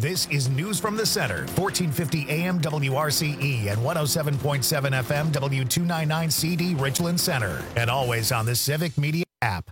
This is News from the Center, 1450 AM WRCE and 107.7 FM W299 CD Richland Center, and always on the Civic Media app.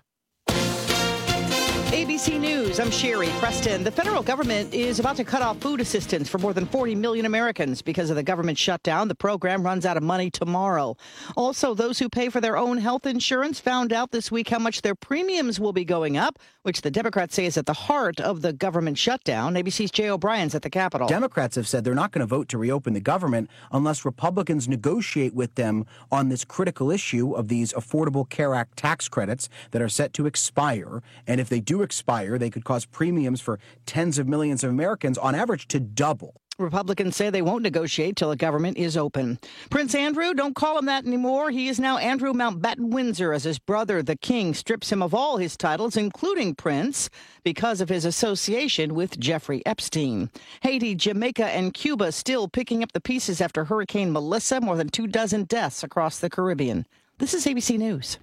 ABC News, I'm Sherry Preston. The federal government is about to cut off food assistance for more than 40 million Americans. Because of the government shutdown, the program runs out of money tomorrow. Also, those who pay for their own health insurance found out this week how much their premiums will be going up, which the Democrats say is at the heart of the government shutdown. ABC's Jay O'Brien's at the Capitol. Democrats have said they're not going to vote to reopen the government unless Republicans negotiate with them on this critical issue of these Affordable Care Act tax credits that are set to expire. And if they do expire, they could cause premiums for tens of millions of Americans on average to double. Republicans say they won't negotiate till the government is open. Prince Andrew, don't call him that anymore. He is now Andrew Mountbatten Windsor, as his brother, the king, strips him of all his titles, including Prince, because of his association with Jeffrey Epstein. Haiti, Jamaica, and Cuba still picking up the pieces after Hurricane Melissa. More than 24 deaths across the Caribbean. This is ABC News.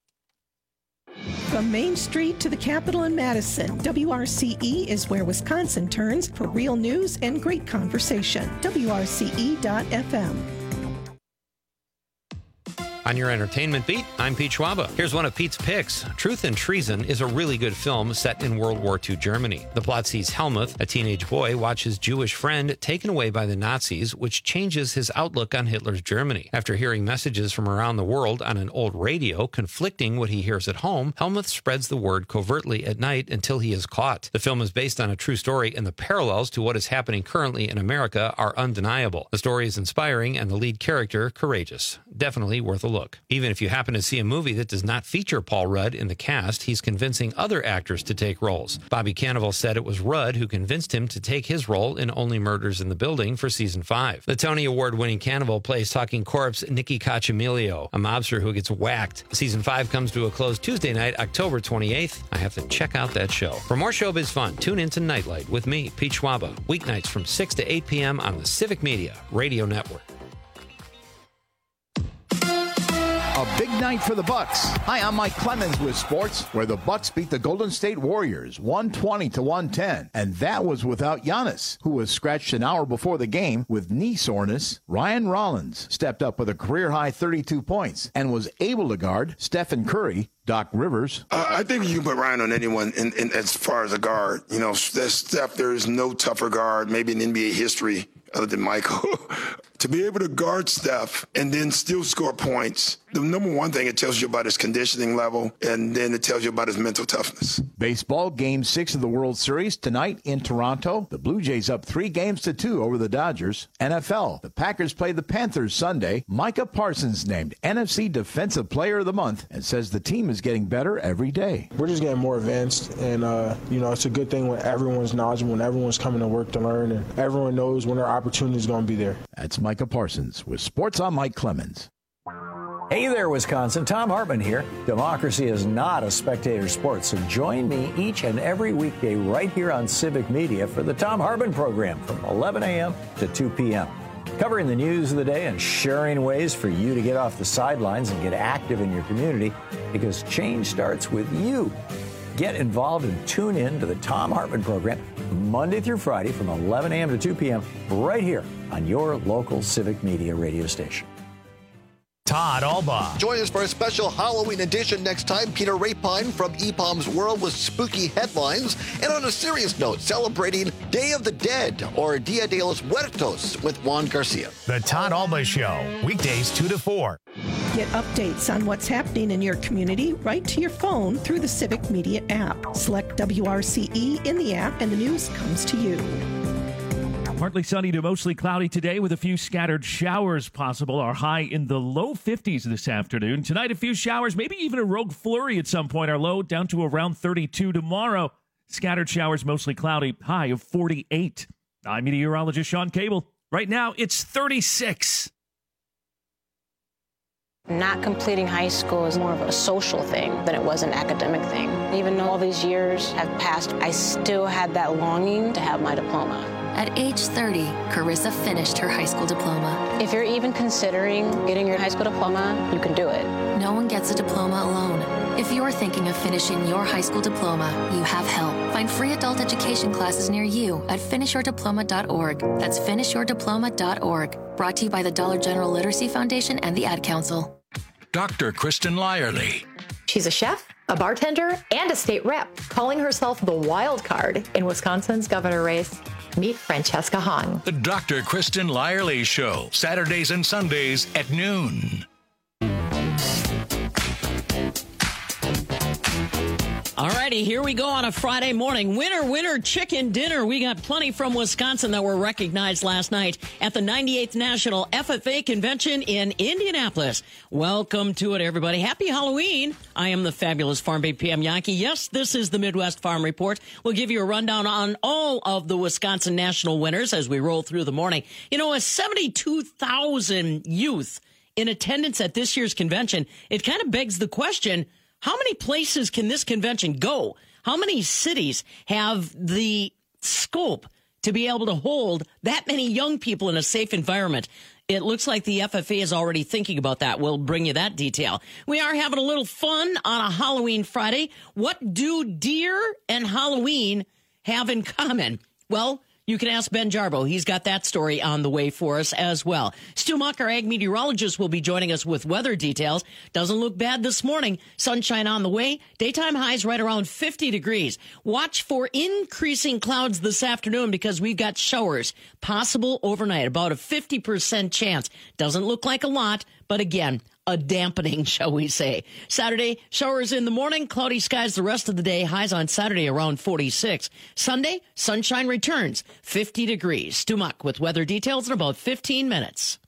From Main Street to the Capitol in Madison, WRCE is where Wisconsin turns for real news and great conversation. WRCE.FM. On your entertainment beat, I'm Pete Schwaba. Here's one of Pete's picks. Truth and Treason is a really good film set in World War II Germany. The plot sees Helmuth, a teenage boy, watch his Jewish friend taken away by the Nazis, which changes his outlook on Hitler's Germany. After hearing messages from around the world on an old radio conflicting what he hears at home, Helmuth spreads the word covertly at night until he is caught. The film is based on a true story, and the parallels to what is happening currently in America are undeniable. The story is inspiring and the lead character courageous. Definitely worth a look. Even if you happen to see a movie that does not feature Paul Rudd in the cast, he's convincing other actors to take roles. Bobby Cannavale said it was Rudd who convinced him to take his role in Only Murders in the Building for season 5. The Tony Award-winning Cannavale plays talking corpse Nicky Cacciamilio, a mobster who gets whacked. Season 5 comes to a close Tuesday night, October 28th. I have to check out that show. For more showbiz fun, tune in to Nightlight with me, Pete Schwaba, weeknights from 6 to 8 p.m. on the Civic Media Radio Network. A big night for the Bucks. Hi, I'm Mike Clemens with sports, where the Bucks beat the Golden State Warriors 120-110, and that was without Giannis, who was scratched an hour before the game with knee soreness. Ryan Rollins stepped up with a career-high 32 points and was able to guard Stephen Curry. Doc Rivers. I think you can put Ryan on anyone in as far as a guard. You know, Steph, there is no tougher guard, maybe in NBA history, other than Michael. To be able to guard Steph and then still score points, the number one thing, it tells you about his conditioning level, and then it tells you about his mental toughness. Baseball, Game 6 of the World Series tonight in Toronto. The Blue Jays up 3-2 over the Dodgers. NFL, the Packers play the Panthers Sunday. Micah Parsons named NFC Defensive Player of the Month and says the team is getting better every day. We're just getting more advanced, and it's a good thing when everyone's knowledgeable, when everyone's coming to work to learn, and everyone knows when their opportunity is going to be there. That's Micah Parsons with Sports. I'm Mike Clemens. Hey there, Wisconsin. Tom Hartman here. Democracy is not a spectator sport, so join me each and every weekday right here on Civic Media for the Tom Hartman program from 11 a.m. to 2 p.m. Covering the news of the day and sharing ways for you to get off the sidelines and get active in your community, because change starts with you. Get involved and tune in to the Tom Hartman program Monday through Friday from 11 a.m. to 2 p.m. right here on your local Civic Media radio station. Todd Albaugh. Join us for a special Halloween edition next time. Peter Rapine from EPOM's World with spooky headlines. And on a serious note, celebrating Day of the Dead, or Dia de los Muertos, with Juan Garcia. The Todd Albaugh Show, weekdays 2 to 4. Get updates on what's happening in your community right to your phone through the Civic Media app. Select WRCE in the app and the news comes to you. Partly sunny to mostly cloudy today with a few scattered showers possible. Our high in the low 50s this afternoon. Tonight, a few showers, maybe even a rogue flurry at some point. Our low down to around 32 tomorrow. Scattered showers, mostly cloudy, high of 48. I'm meteorologist Sean Cable. Right now, it's 36. Not completing high school is more of a social thing than it was an academic thing. Even though all these years have passed, I still had that longing to have my diploma. At age 30, Carissa finished her high school diploma. If you're even considering getting your high school diploma, you can do it. No one gets a diploma alone. If you're thinking of finishing your high school diploma, you have help. Find free adult education classes near you at finishyourdiploma.org. That's finishyourdiploma.org. Brought to you by the Dollar General Literacy Foundation and the Ad Council. Dr. Kristen Lyerly. She's a chef, a bartender, and a state rep, calling herself the wild card in Wisconsin's governor race. Meet Francesca Hahn. The Dr. Kristen Lyerly Show, Saturdays and Sundays at noon. All righty, here we go on a Friday morning. Winner, chicken dinner. We got plenty from Wisconsin that were recognized last night at the 98th National FFA Convention in Indianapolis. Welcome to it, everybody. Happy Halloween. I am the fabulous Farm Babe PM Yankee. Yes, this is the Midwest Farm Report. We'll give you a rundown on all of the Wisconsin national winners as we roll through the morning. You know, a 72,000 youth in attendance at this year's convention, it kind of begs the question, how many places can this convention go? How many cities have the scope to be able to hold that many young people in a safe environment? It looks like the FFA is already thinking about that. We'll bring you that detail. We are having a little fun on a Halloween Friday. What do deer and Halloween have in common? Well, you can ask Ben Jarbo. He's got that story on the way for us as well. Stu Muck, our ag meteorologist, will be joining us with weather details. Doesn't look bad this morning. Sunshine on the way. Daytime highs right around 50 degrees. Watch for increasing clouds this afternoon because we've got showers possible overnight. About a 50% chance. Doesn't look like a lot, but again, a dampening, shall we say. Saturday, showers in the morning, cloudy skies the rest of the day. Highs on Saturday around 46. Sunday, sunshine returns, 50 degrees. Stu Muck with weather details in about 15 minutes.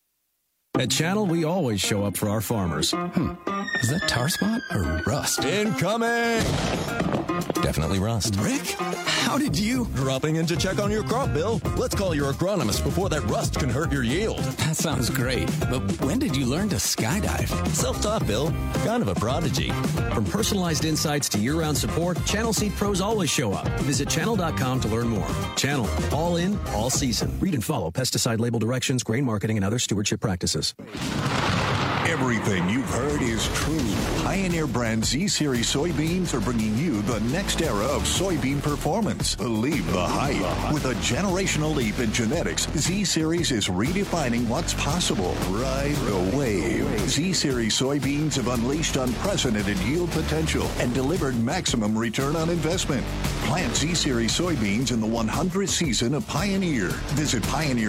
At Channel, we always show up for our farmers. Is that tar spot or rust? Incoming! Definitely rust. Rick, how did you? Dropping in to check on your crop, Bill. Let's call your agronomist before that rust can hurt your yield. That sounds great, but when did you learn to skydive? Self-taught, Bill. Kind of a prodigy. From personalized insights to year-round support, Channel Seed pros always show up. Visit channel.com to learn more. Channel, all in, all season. Read and follow pesticide label directions, grain marketing, and other stewardship practices. Everything you've heard is true. Pioneer brand Z-Series soybeans are bringing you the next era of soybean performance. Believe the hype. With a generational leap in genetics, Z-Series is redefining what's possible. Ride the wave. Z-Series soybeans have unleashed unprecedented yield potential and delivered maximum return on investment. Plant Z-Series soybeans in the 100th season of Pioneer. Visit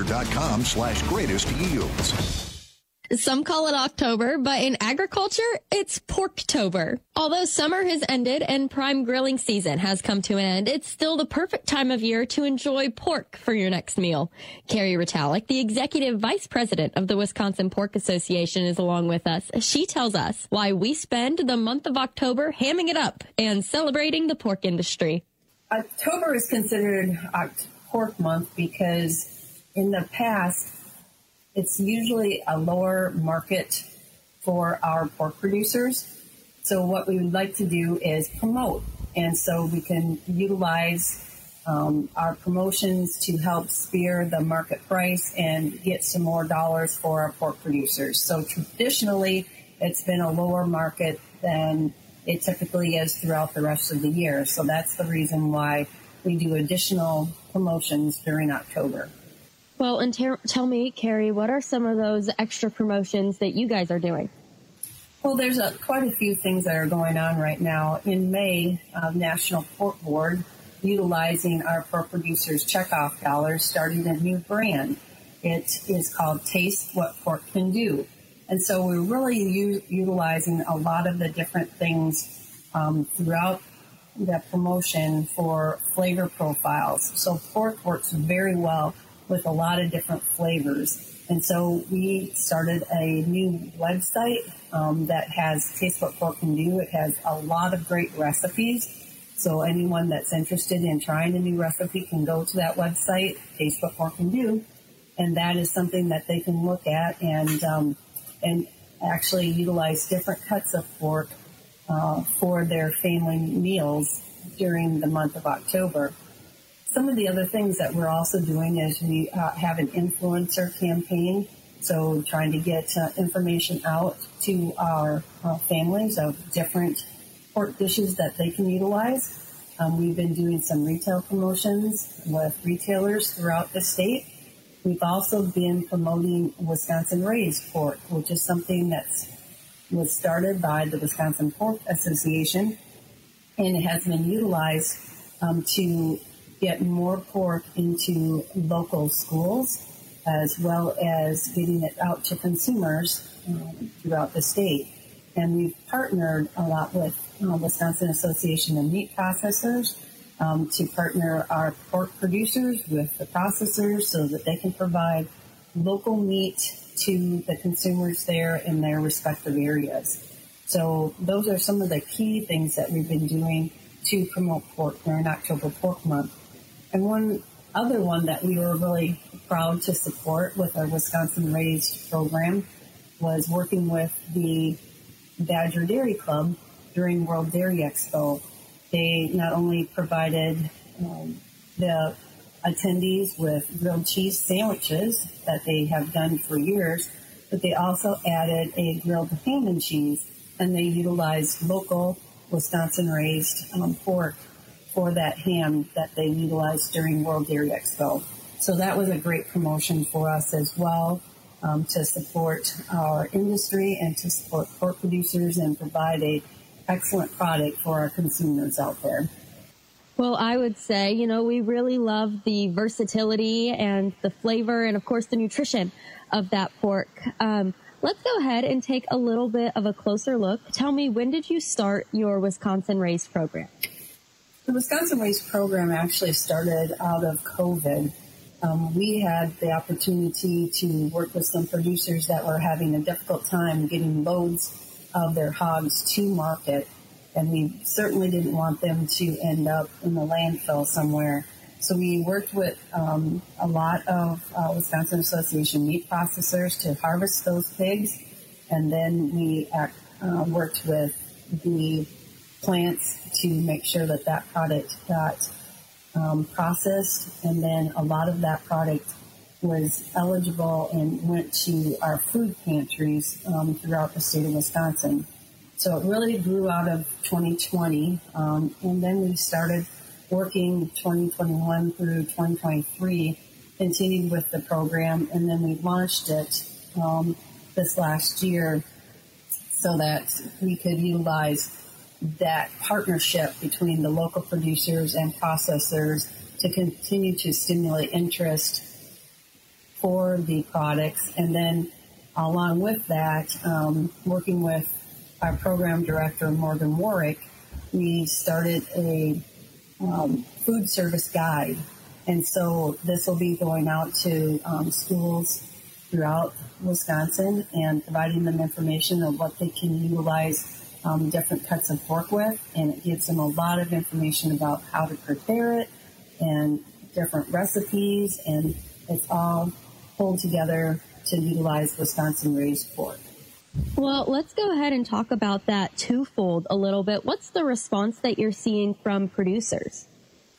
pioneer.com/greatest yields. Some call it October, but in agriculture, it's Porktober. Although summer has ended and prime grilling season has come to an end, it's still the perfect time of year to enjoy pork for your next meal. Carrie Ritalik, the executive vice president of the Wisconsin Pork Association, is along with us. She tells us why we spend the month of October hamming it up and celebrating the pork industry. October is considered pork month because in the past, it's usually a lower market for our pork producers. So what we would like to do is promote. And so we can utilize our promotions to help spear the market price and get some more dollars for our pork producers. So traditionally, it's been a lower market than it typically is throughout the rest of the year. So that's the reason why we do additional promotions during October. Well, and tell me, Carrie, what are some of those extra promotions that you guys are doing? Well, there's quite a few things that are going on right now. In May, National Pork Board, utilizing our pork producers' checkoff dollars, started a new brand. It is called Taste What Pork Can Do. And so we're really utilizing a lot of the different things throughout the promotion for flavor profiles. So pork works very well with a lot of different flavors. And so we started a new website that has Taste What Pork Can Do. It has a lot of great recipes. So anyone that's interested in trying a new recipe can go to that website, Taste What Pork Can Do. And that is something that they can look at and actually utilize different cuts of pork for their family meals during the month of October. Some of the other things that we're also doing is we have an influencer campaign So trying to get information out to our families of different pork dishes that they can utilize. We've been doing some retail promotions with retailers throughout the state. We've also been promoting Wisconsin raised pork, which is something that was started by the Wisconsin Pork Association, and it has been utilized to get more pork into local schools, as well as getting it out to consumers throughout the state. And we've partnered a lot with Wisconsin Association of Meat Processors to partner our pork producers with the processors so that they can provide local meat to the consumers there in their respective areas. So those are some of the key things that we've been doing to promote pork during October Pork Month. And one other one that we were really proud to support with our Wisconsin Raised program was working with the Badger Dairy Club during World Dairy Expo. They not only provided the attendees with grilled cheese sandwiches that they have done for years, but they also added a grilled ham and cheese, and they utilized local Wisconsin-raised pork for that ham that they utilized during World Dairy Expo. So that was a great promotion for us as well, to support our industry and to support pork producers and provide a excellent product for our consumers out there. Well, I would say, we really love the versatility and the flavor and, of course, the nutrition of that pork. Let's go ahead and take a little bit of a closer look. Tell me, when did you start your Wisconsin Raised program? The Wisconsin Raised program actually started out of COVID. We had the opportunity to work with some producers that were having a difficult time getting loads of their hogs to market, and we certainly didn't want them to end up in the landfill somewhere. So we worked with a lot of Wisconsin Association meat processors to harvest those pigs, and then we worked with the plants to make sure that that product got processed, and then a lot of that product was eligible and went to our food pantries throughout the state of Wisconsin. So it really grew out of 2020, and then we started working 2021 through 2023, continued with the program, and then we launched it this last year so that we could utilize that partnership between the local producers and processors to continue to stimulate interest for the products. And then along with that, working with our program director, Morgan Warwick, we started a food service guide. And so this will be going out to schools throughout Wisconsin and providing them information of what they can utilize different cuts of pork with, and it gives them a lot of information about how to prepare it and different recipes, and it's all pulled together to utilize Wisconsin raised pork. Well, let's go ahead and talk about that twofold a little bit. What's the response that you're seeing from producers?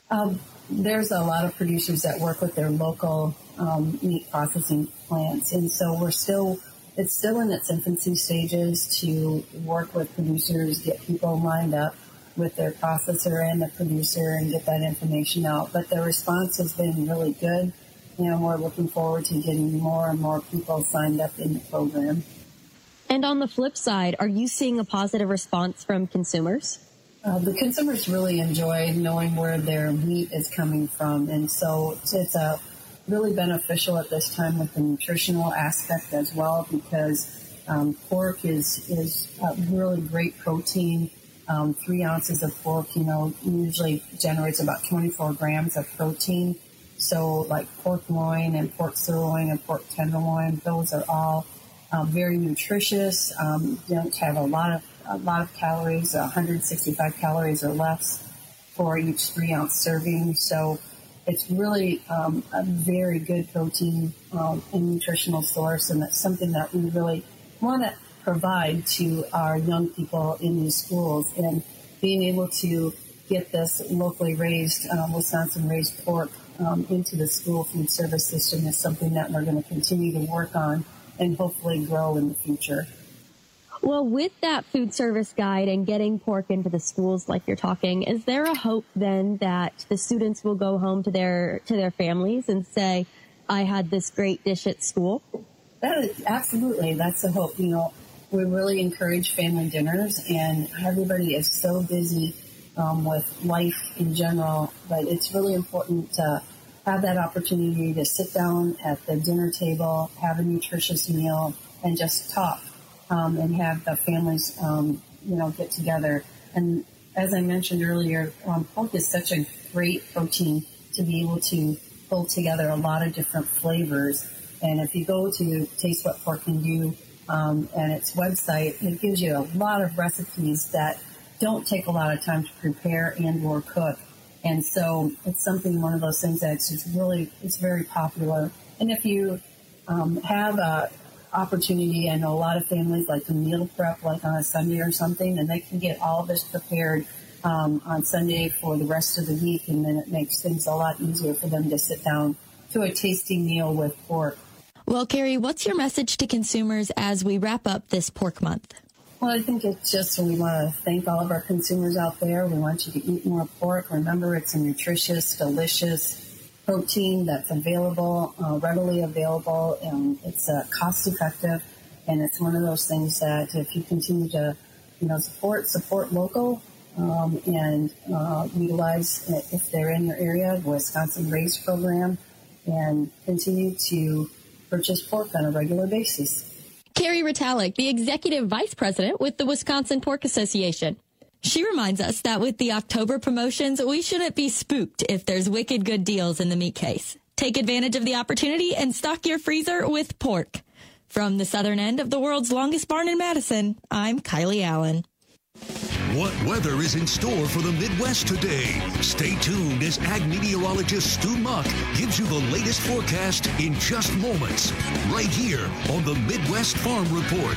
There's a lot of producers that work with their local meat processing plants, and so it's still in its infancy stages to work with producers, get people lined up with their processor and the producer and get that information out. But the response has been really good, and we're looking forward to getting more and more people signed up in the program. And on the flip side, are you seeing a positive response from consumers? The consumers really enjoy knowing where their meat is coming from, and so it's really beneficial at this time with the nutritional aspect as well, because pork is a really great protein. 3 ounces of pork, usually generates about 24 grams of protein. So like pork loin and pork sirloin and pork tenderloin, those are all very nutritious. Don't have a lot of calories, 165 calories or less for each 3 ounce serving. So it's really a very good protein and nutritional source, and that's something that we really want to provide to our young people in these schools. And being able to get this locally raised, Wisconsin raised pork into the school food service system is something that we're going to continue to work on and hopefully grow in the future. Well, with that food service guide and getting pork into the schools like you're talking, is there a hope then that the students will go home to their families and say, I had this great dish at school? Absolutely. That's the hope. We really encourage family dinners, and everybody is so busy with life in general, but it's really important to have that opportunity to sit down at the dinner table, have a nutritious meal, and just talk. And have the families, get together. And as I mentioned earlier, pork is such a great protein to be able to pull together a lot of different flavors. And if you go to Taste What Pork Can Do and its website, it gives you a lot of recipes that don't take a lot of time to prepare and or cook. And so it's one of those things that's it's very popular. And if you have a opportunity, I know a lot of families like to meal prep like on a Sunday or something, and they can get all of this prepared on Sunday for the rest of the week, and then it makes things a lot easier for them to sit down to a tasty meal with pork. Well, Carrie, what's your message to consumers as we wrap up this pork month? Well, I think it's just we want to thank all of our consumers out there. We want you to eat more pork. Remember, it's a nutritious, delicious protein that's available, readily available, and it's cost-effective. And it's one of those things that if you continue to, support local and utilize, if they're in your area, the Wisconsin Raise program, and continue to purchase pork on a regular basis. Carrie Ritalik, the Executive Vice President with the Wisconsin Pork Association. She reminds us that with the October promotions, we shouldn't be spooked if there's wicked good deals in the meat case. Take advantage of the opportunity and stock your freezer with pork. From the southern end of the world's longest barn in Madison, I'm Kylie Allen. What weather is in store for the Midwest today? Stay tuned as ag meteorologist Stu Muck gives you the latest forecast in just moments, right here on the Midwest Farm Report.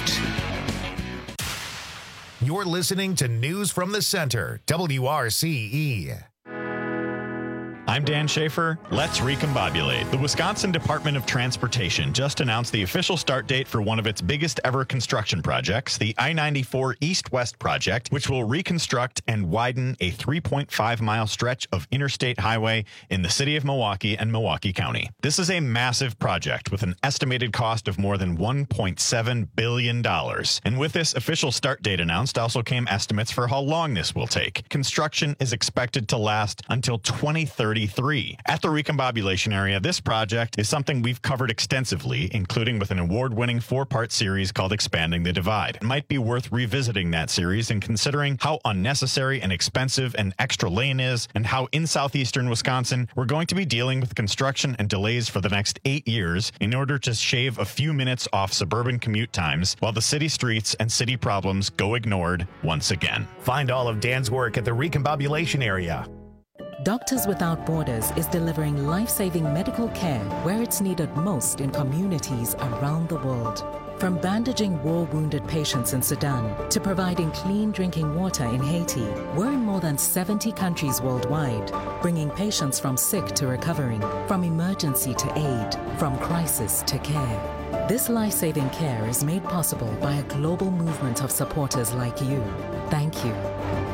You're listening to News from the Center, WRCE. I'm Dan Schaefer. Let's recombobulate. The Wisconsin Department of Transportation just announced the official start date for one of its biggest ever construction projects, the I-94 East-West project, which will reconstruct and widen a 3.5-mile stretch of interstate highway in the city of Milwaukee and Milwaukee County. This is a massive project with an estimated cost of more than $1.7 billion. And with this official start date announced also came estimates for how long this will take. Construction is expected to last until 2030. At the recombobulation area, this project is something we've covered extensively, including with an award-winning 4-part series called Expanding the Divide. It might be worth revisiting that series and considering how unnecessary and expensive an extra lane is, and how in southeastern Wisconsin we're going to be dealing with construction and delays for the next 8 years in order to shave a few minutes off suburban commute times while the city streets and city problems go ignored once again. Find all of Dan's work at the recombobulation area. Doctors Without Borders is delivering life-saving medical care where it's needed most in communities around the world. From bandaging war-wounded patients in Sudan to providing clean drinking water in Haiti, we're in more than 70 countries worldwide, bringing patients from sick to recovering, from emergency to aid, from crisis to care. This life-saving care is made possible by a global movement of supporters like you. Thank you.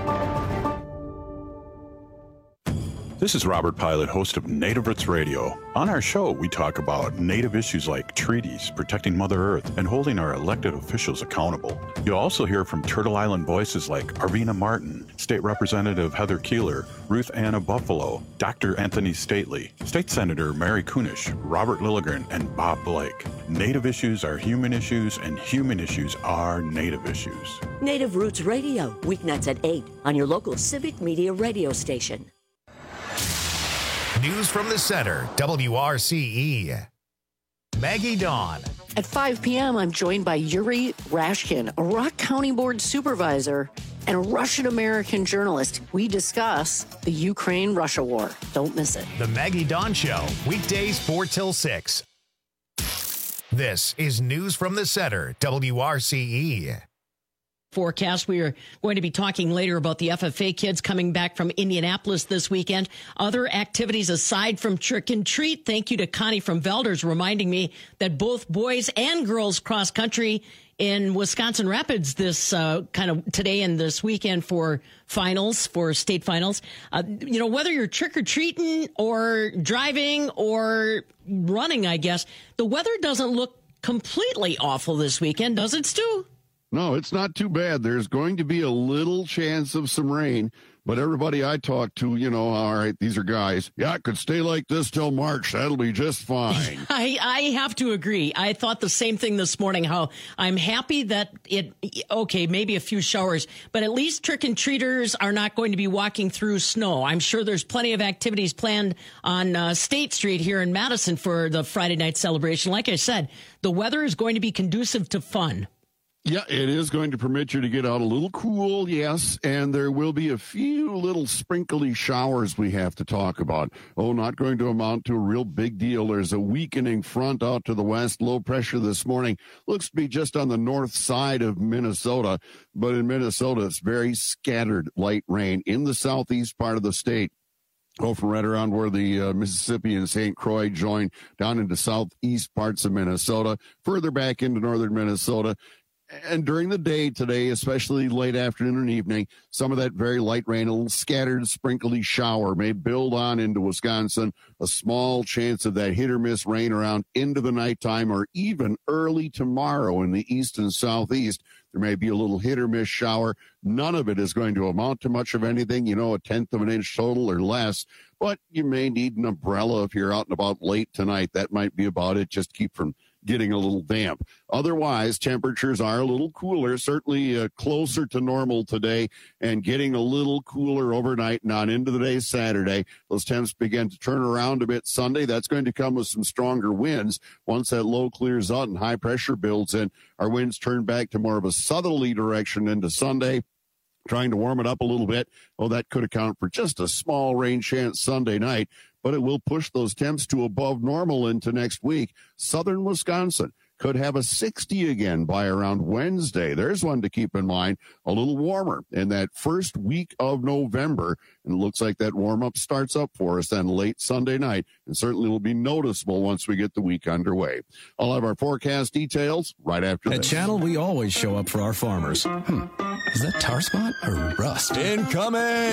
This is Robert Pilot, host of Native Roots Radio. On our show, we talk about Native issues like treaties, protecting Mother Earth, and holding our elected officials accountable. You'll also hear from Turtle Island voices like Arvina Martin, State Representative Heather Keeler, Ruth Anna Buffalo, Dr. Anthony Stately, State Senator Mary Kunish, Robert Lilligren, and Bob Blake. Native issues are human issues, and human issues are Native issues. Native Roots Radio, weeknights at 8 on your local Civic Media radio station. News from the Center, WRCE. Maggie Dawn. At 5 p.m., I'm joined by Yuri Rashkin, a Rock County Board Supervisor and a Russian-American journalist. We discuss the Ukraine-Russia war. Don't miss it. The Maggie Dawn Show, weekdays 4 till 6. This is News from the Center, WRCE. forecast. We are going to be talking later about the FFA kids coming back from Indianapolis this weekend. Other activities aside from trick and treat. Thank you to Connie from Velders reminding me that both boys and girls cross country in Wisconsin Rapids this kind of today and this weekend for finals, for state finals. Whether you're trick or treating or driving or running, I guess, the weather doesn't look completely awful this weekend, does it, Stu? No, it's not too bad. There's going to be a little chance of some rain, but everybody I talk to, all right, these are guys. Yeah, it could stay like this till March. That'll be just fine. I have to agree. I thought the same thing this morning, how I'm happy that maybe a few showers, but at least trick-and-treaters are not going to be walking through snow. I'm sure there's plenty of activities planned on State Street here in Madison for the Friday night celebration. Like I said, the weather is going to be conducive to fun. Yeah, it is going to permit you to get out a little cool, yes, and there will be a few little sprinkly showers we have to talk about. Oh, not going to amount to a real big deal. There's a weakening front out to the west, low pressure this morning. Looks to be just on the north side of Minnesota, but in Minnesota, it's very scattered light rain in the southeast part of the state. Go from right around where the Mississippi and St. Croix join down into southeast parts of Minnesota, further back into northern Minnesota. And during the day today, especially late afternoon and evening, some of that very light rain, a little scattered, sprinkly shower may build on into Wisconsin. A small chance of that hit or miss rain around into the nighttime or even early tomorrow in the east and southeast. There may be a little hit or miss shower. None of it is going to amount to much of anything, a tenth of an inch total or less. But you may need an umbrella if you're out and about late tonight. That might be about it. Just keep from getting a little damp. Otherwise, temperatures are a little cooler, certainly closer to normal today, and getting a little cooler overnight and on into the day Saturday. Those temps begin to turn around a bit Sunday. That's going to come with some stronger winds. Once that low clears out and high pressure builds in, our winds turn back to more of a southerly direction into Sunday. Trying to warm it up a little bit. Oh, that could account for just a small rain chance Sunday night, but it will push those temps to above normal into next week. Southern Wisconsin could have a 60 again by around Wednesday. There's one to keep in mind, a little warmer in that first week of November. And it looks like that warm-up starts up for us then late Sunday night, and certainly will be noticeable once we get the week underway. I'll have our forecast details right after this. At Channel, we always show up for our farmers. Is that tar spot or rust? Incoming!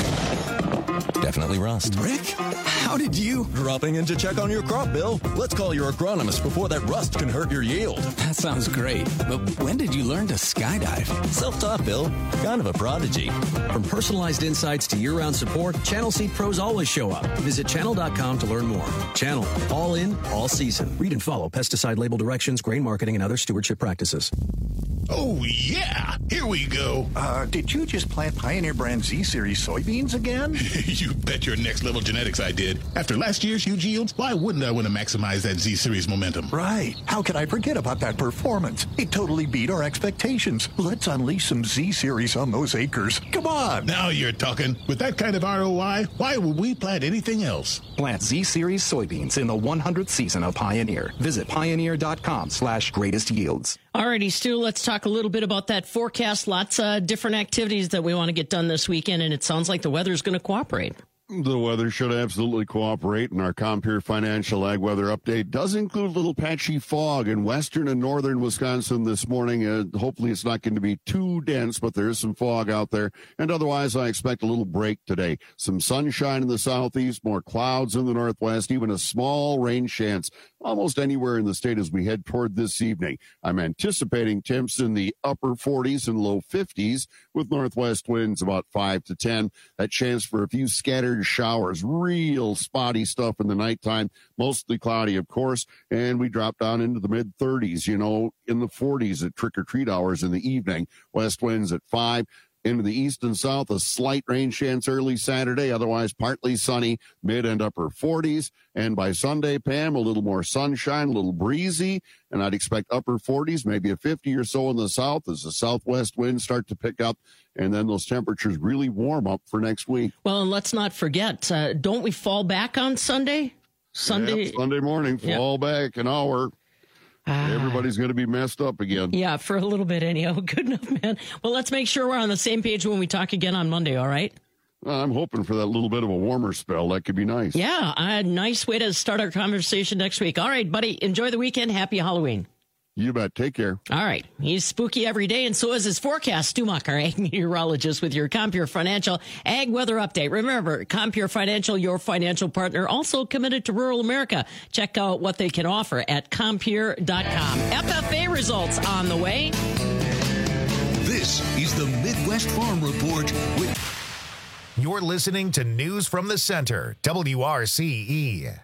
Definitely rust. Rick, how did you? Dropping in to check on your crop, Bill. Let's call your agronomist before that rust can hurt your yield. That sounds great, but when did you learn to skydive? Self-taught, Bill. Kind of a prodigy. From personalized insights to year-round support, Channel Seed pros always show up. Visit channel.com to learn more. Channel, all in, all season. Read and follow pesticide label directions, grain marketing, and other stewardship practices. Oh, yeah. Here we go. Did you just plant Pioneer Brand Z-Series soybeans again? You bet your next level genetics I did. After last year's huge yields, why wouldn't I want to maximize that Z-Series momentum? Right. How could I forget about that performance? It totally beat our expectations. Let's unleash some Z-Series on those acres. Come on. Now you're talking. With that kind of ROI, why would we plant anything else? Plant Z-Series soybeans in the 100th season of Pioneer. Visit pioneer.com/greatest yields. Alrighty, Stu, let's talk a little bit about that forecast. Lots of different activities that we want to get done this weekend, and it sounds like the weather is going to cooperate. The weather should absolutely cooperate, and our Compeer Financial Ag Weather Update does include a little patchy fog in western and northern Wisconsin this morning. Hopefully it's not going to be too dense, but there is some fog out there. And otherwise, I expect a little break today. Some sunshine in the southeast, more clouds in the northwest, even a small rain chance almost anywhere in the state as we head toward this evening. I'm anticipating temps in the upper 40s and low 50s with northwest winds about 5 to 10. That chance for a few scattered showers, real spotty stuff in the nighttime, mostly cloudy, of course, and we drop down into the mid-30s, in the 40s at trick-or-treat hours in the evening. West winds at 5. Into the east and south, a slight rain chance early Saturday, otherwise partly sunny, mid and upper 40s. And by Sunday, Pam, a little more sunshine, a little breezy, and I'd expect upper 40s, maybe a 50 or so in the south as the southwest winds start to pick up, and then those temperatures really warm up for next week. Well, and let's not forget, don't we fall back on Sunday? Yep, Sunday morning, fall back an hour. Everybody's going to be messed up again. Yeah, for a little bit anyhow. Good enough, man. Well, let's make sure we're on the same page when we talk again on Monday, all right? I'm hoping for that little bit of a warmer spell. That could be nice. Yeah, a nice way to start our conversation next week. All right, buddy, enjoy the weekend. Happy Halloween. You bet. Take care. All right. He's spooky every day, and so is his forecast. Stu Muck, our ag meteorologist, with your Compure Financial Ag Weather Update. Remember, Compure Financial, your financial partner, also committed to rural America. Check out what they can offer at Compure.com. FFA results on the way. This is the Midwest Farm Report with... You're listening to News from the Center, WRCE.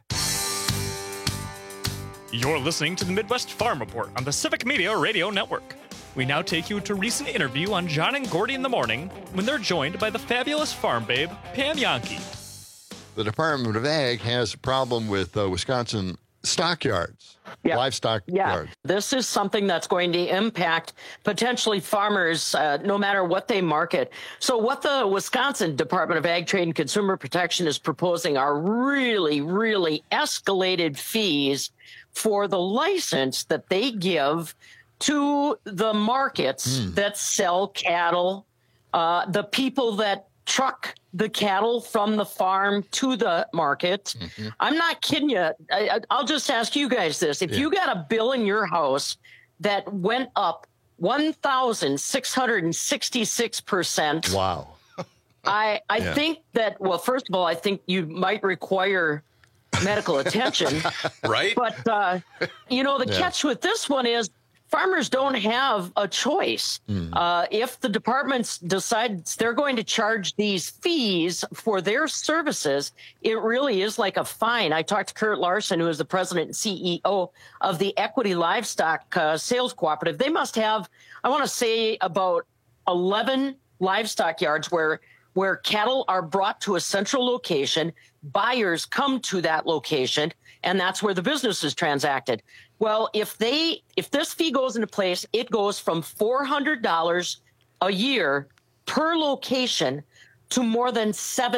You're listening to the Midwest Farm Report on the Civic Media Radio Network. We now take you to a recent interview on John and Gordy in the Morning when they're joined by the fabulous farm babe, Pam Yankee. The Department of Ag has a problem with Wisconsin stockyards, livestock yards. This is something that's going to impact potentially farmers no matter what they market. So what the Wisconsin Department of Ag, Trade, and Consumer Protection is proposing are really, really escalated fees for the license that they give to the markets that sell cattle, the people that truck the cattle from the farm to the market. I'm not kidding you. I'll just ask you guys this. If you got a bill in your house that went up 1,666%. Wow. I think that, well, first of all, I think you might require medical attention. Right. But, the catch with this one is farmers don't have a choice. If the departments decide they're going to charge these fees for their services, it really is like a fine. I talked to Kurt Larson, who is the president and CEO of the Equity Livestock Sales Cooperative. They must have, I want to say, about 11 livestock yards where cattle are brought to a central location, buyers come to that location, and that's where the business is transacted. Well, if this fee goes into place, it goes from $400 a year per location to more than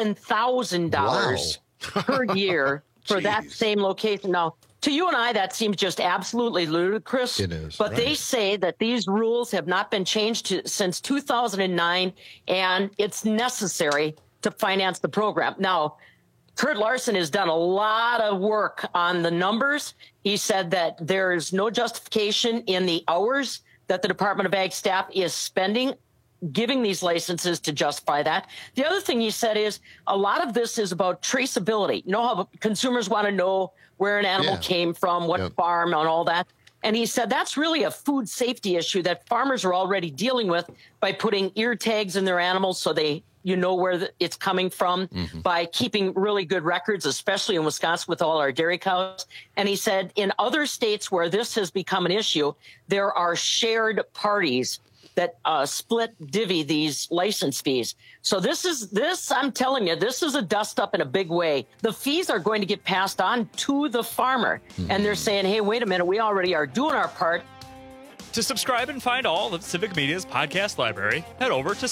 $7,000 per year for that same location. Now, to you and I, that seems just absolutely ludicrous. It is. But they say that these rules have not been changed since 2009, and it's necessary to finance the program. Now, Kurt Larson has done a lot of work on the numbers. He said that there's no justification in the hours that the Department of Ag staff is spending giving these licenses to justify that. The other thing he said is a lot of this is about traceability. You know how consumers want to know where an animal came from, what farm, and all that. And he said that's really a food safety issue that farmers are already dealing with by putting ear tags in their animals so you know where it's coming from, by keeping really good records, especially in Wisconsin with all our dairy cows. And he said in other states where this has become an issue, there are shared parties that divvy these license fees. So I'm telling you, this is a dust up in a big way. The fees are going to get passed on to the farmer. And they're saying, hey, wait a minute, we already are doing our part. To subscribe and find all of Civic Media's podcast library, head over to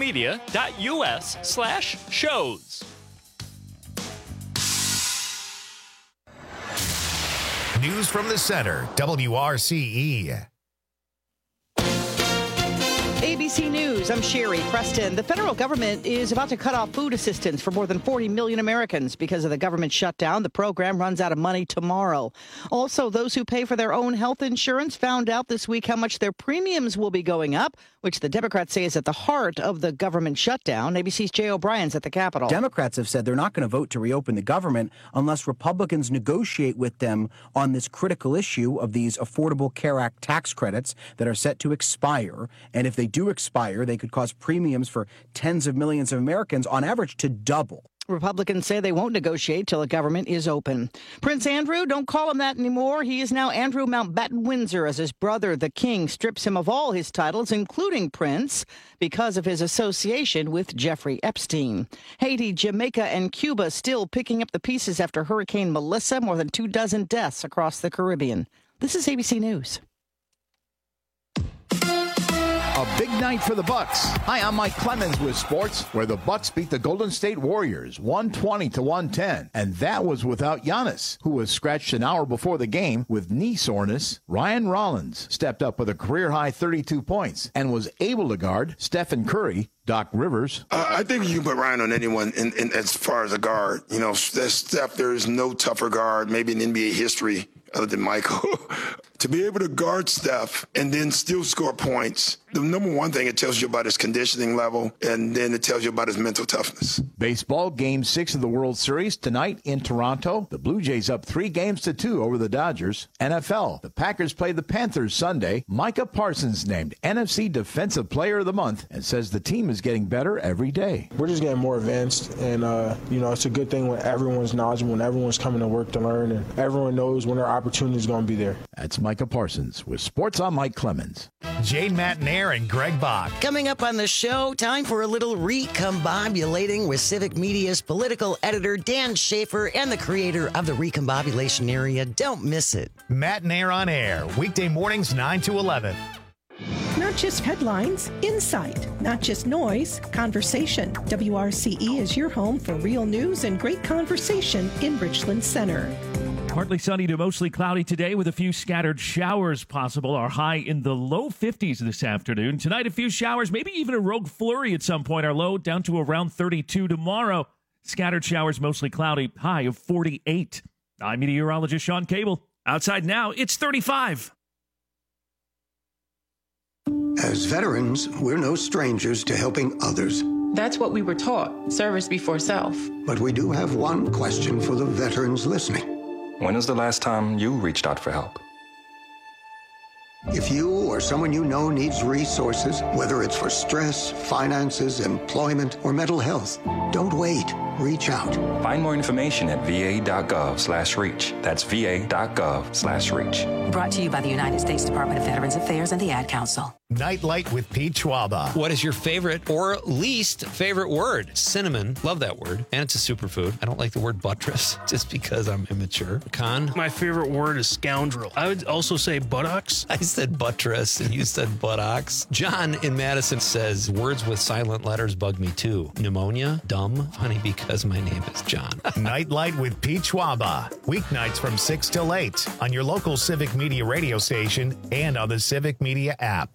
civicmedia.us/shows. News from the Center, WRCE. ABC News, I'm Sherry Preston. The federal government is about to cut off food assistance for more than 40 million Americans. Because of the government shutdown, the program runs out of money tomorrow. Also, those who pay for their own health insurance found out this week how much their premiums will be going up, which the Democrats say is at the heart of the government shutdown. ABC's Jay O'Brien's at the Capitol. Democrats have said they're not going to vote to reopen the government unless Republicans negotiate with them on this critical issue of these Affordable Care Act tax credits that are set to expire. And if they do expire, they could cause premiums for tens of millions of Americans on average to double. Republicans say they won't negotiate till the government is open. Prince Andrew, don't call him that anymore. He is now Andrew Mountbatten Windsor, as his brother, the king, strips him of all his titles, including Prince, because of his association with Jeffrey Epstein. Haiti, Jamaica, and Cuba still picking up the pieces after Hurricane Melissa. More than 24 deaths across the Caribbean. This is ABC News. A big night for the Bucks. Hi, I'm Mike Clemens with sports, where the Bucks beat the Golden State Warriors 120-110. And that was without Giannis, who was scratched an hour before the game with knee soreness. Ryan Rollins stepped up with a career-high 32 points and was able to guard Stephen Curry. Doc Rivers. I think you can put Ryan on anyone in as far as a guard. You know, Steph, there's no tougher guard, maybe in NBA history, other than Michael. To be able to guard Steph and then still score points, the number one thing, it tells you about his conditioning level, and then it tells you about his mental toughness. Baseball, Game 6 of the World Series tonight in Toronto. The Blue Jays up 3-2 over the Dodgers. NFL, the Packers play the Panthers Sunday. Micah Parsons named NFC Defensive Player of the Month and says the team is getting better every day. We're just getting more advanced, and, it's a good thing when everyone's knowledgeable, when everyone's coming to work to learn, and everyone knows when their opportunity is going to be there. That's Micah Parsons with Sports on Mike Clemens. Jane Matnair and Greg Bach. Coming up on the show, time for a little recombobulating with Civic Media's political editor Dan Schaefer and the creator of the Recombobulation Area. Don't miss it. Matnair on air, weekday mornings 9 to 11. Not just headlines, insight. Not just noise, conversation. WRCE is your home for real news and great conversation in Richland Center. Partly sunny to mostly cloudy today with a few scattered showers possible. Our high in the low 50s this afternoon. Tonight, a few showers, maybe even a rogue flurry at some point. Our low down to around 32 tomorrow. Scattered showers, mostly cloudy, high of 48. I'm meteorologist Sean Cable. Outside now, it's 35. As veterans, we're no strangers to helping others. That's what we were taught, service before self. But we do have one question for the veterans listening. When was the last time you reached out for help? If you or someone you know needs resources, whether it's for stress, finances, employment, or mental health, don't wait. Reach out. Find more information at va.gov/reach. That's va.gov/reach. Brought to you by the United States Department of Veterans Affairs and the Ad Council. Nightlight with Pete Schwaba. What is your favorite or least favorite word? Cinnamon. Love that word. And it's a superfood. I don't like the word buttress just because I'm immature. Con. My favorite word is scoundrel. I would also say buttocks. I said buttress and you said buttocks. John in Madison says words with silent letters bug me too. Pneumonia. Dumb. Funny because my name is John. Nightlight with Pete Schwaba. Weeknights from 6 till 8 on your local Civic Media radio station and on the Civic Media app.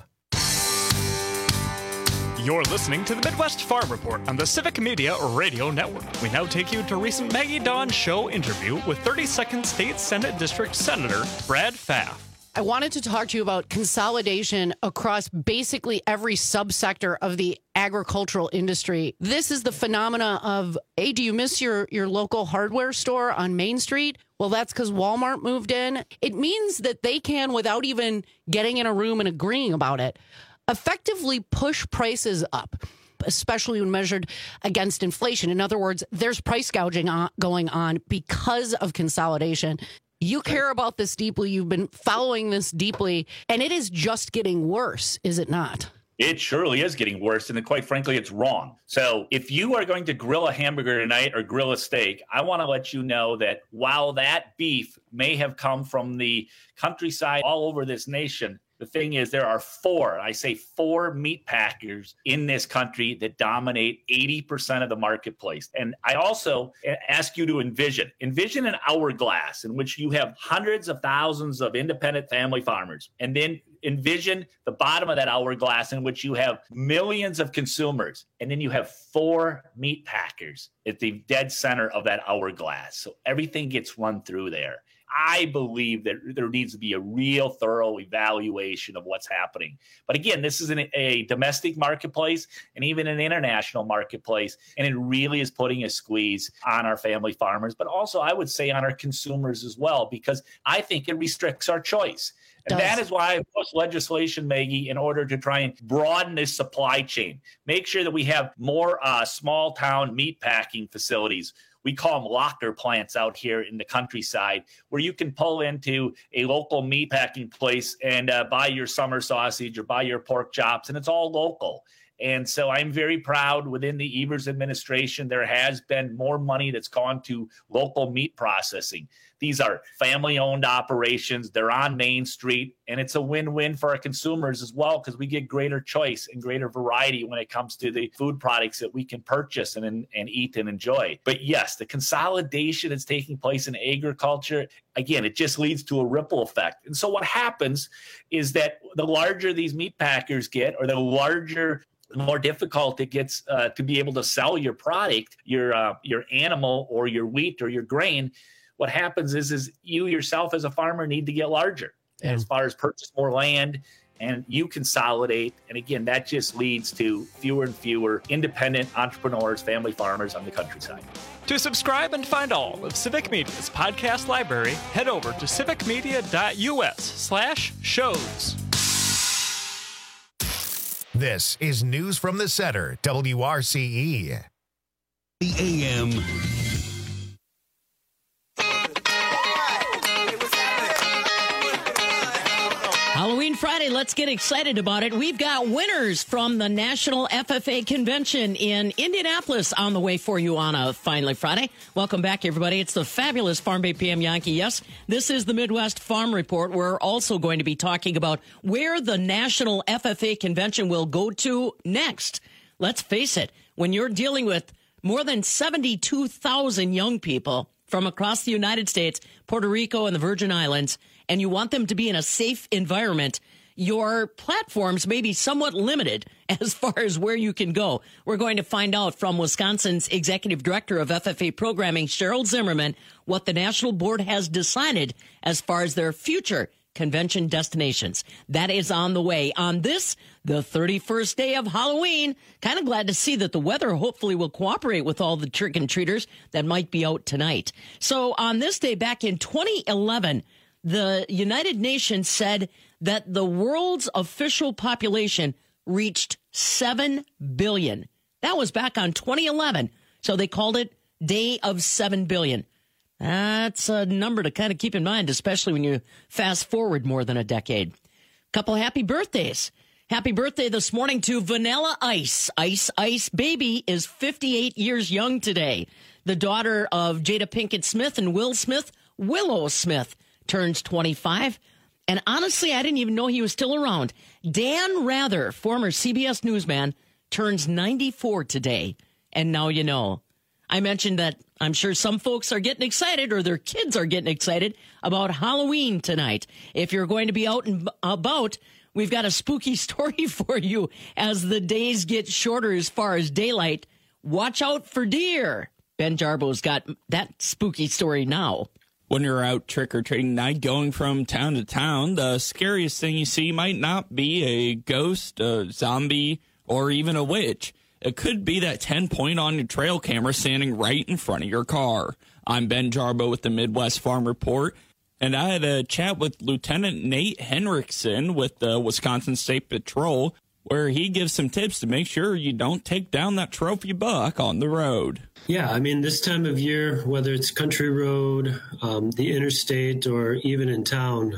You're listening to the Midwest Farm Report on the Civic Media Radio Network. We now take you to a recent Maggie Dawn Show interview with 32nd State Senate District Senator Brad Pfaff. I wanted to talk to you about consolidation across basically every subsector of the agricultural industry. This is the phenomena of, hey, do you miss your local hardware store on Main Street? Well, that's because Walmart moved in. It means that they can, without even getting in a room and agreeing about it, effectively push prices up, especially when measured against inflation. In other words, there's price gouging going on because of consolidation. You care about this deeply. You've been following this deeply, and it is just getting worse, is it not? It surely is getting worse, and quite frankly, it's wrong. So if you are going to grill a hamburger tonight or grill a steak, I want to let you know that while that beef may have come from the countryside all over this nation, the thing is, there are four meat packers in this country that dominate 80% of the marketplace. And I also ask you to envision an hourglass in which you have hundreds of thousands of independent family farmers. And then envision the bottom of that hourglass in which you have millions of consumers. And then you have 4 meat packers at the dead center of that hourglass. So everything gets run through there. I believe that there needs to be a real thorough evaluation of what's happening. But again, this is a domestic marketplace and even an international marketplace, and it really is putting a squeeze on our family farmers, but also I would say on our consumers as well, because I think it restricts our choice. And that is why I pushed legislation, Maggie, in order to try and broaden this supply chain. Make sure that we have more small town meat packing facilities. We call them locker plants out here in the countryside, where you can pull into a local meat packing place and buy your summer sausage or buy your pork chops, and it's all local. And so I'm very proud within the Evers administration, there has been more money that's gone to local meat processing. These are family-owned operations. They're on Main Street, and it's a win-win for our consumers as well because we get greater choice and greater variety when it comes to the food products that we can purchase and eat and enjoy. But yes, the consolidation that's taking place in agriculture, again, it just leads to a ripple effect. And so what happens is that the larger these meat packers get, or the more difficult it gets to be able to sell your product, your animal or your wheat or your grain, what happens is you yourself as a farmer need to get larger as far as purchase more land, and you consolidate. And again, that just leads to fewer and fewer independent entrepreneurs, family farmers on the countryside. To subscribe and find all of Civic Media's podcast library, head over to civicmedia.us/shows. This is News from the Center, WRCE. The AM. Halloween Friday, let's get excited about it. We've got winners from the National FFA Convention in Indianapolis on the way for you on a Finally Friday. Welcome back, everybody. It's the fabulous Farm Bay PM Yankee. Yes, this is the Midwest Farm Report. We're also going to be talking about where the National FFA Convention will go to next. Let's face it, when you're dealing with more than 72,000 young people from across the United States, Puerto Rico, and the Virgin Islands, and you want them to be in a safe environment, your platforms may be somewhat limited as far as where you can go. We're going to find out from Wisconsin's Executive Director of FFA Programming, Cheryl Zimmerman, what the National Board has decided as far as their future convention destinations. That is on the way. On this, the 31st day of Halloween, kind of glad to see that the weather hopefully will cooperate with all the trick-and-treaters that might be out tonight. So on this day back in 2011, the United Nations said that the world's official population reached 7 billion. That was back on 2011. So they called it Day of 7 billion. That's a number to kind of keep in mind, especially when you fast forward more than a decade. Couple happy birthdays. Happy birthday this morning to Vanilla Ice. Ice Baby is 58 years young today. The daughter of Jada Pinkett Smith and Will Smith, Willow Smith, turns 25. And honestly, I didn't even know he was still around. Dan Rather, former CBS newsman, turns 94 today. And now you know. I mentioned that I'm sure some folks are getting excited, or their kids are getting excited about Halloween tonight. If you're going to be out and about, we've got a spooky story for you as the days get shorter as far as daylight. Watch out for deer. Ben Jarbo's got that spooky story now. When you're out trick-or-treating night, going from town to town, the scariest thing you see might not be a ghost, a zombie, or even a witch. It could be that 10-point on your trail camera standing right in front of your car. I'm Ben Jarbo with the Midwest Farm Report, and I had a chat with Lieutenant Nate Henriksen with the Wisconsin State Patrol, where he gives some tips to make sure you don't take down that trophy buck on the road. Yeah, I mean, this time of year, whether it's country road, the interstate, or even in town,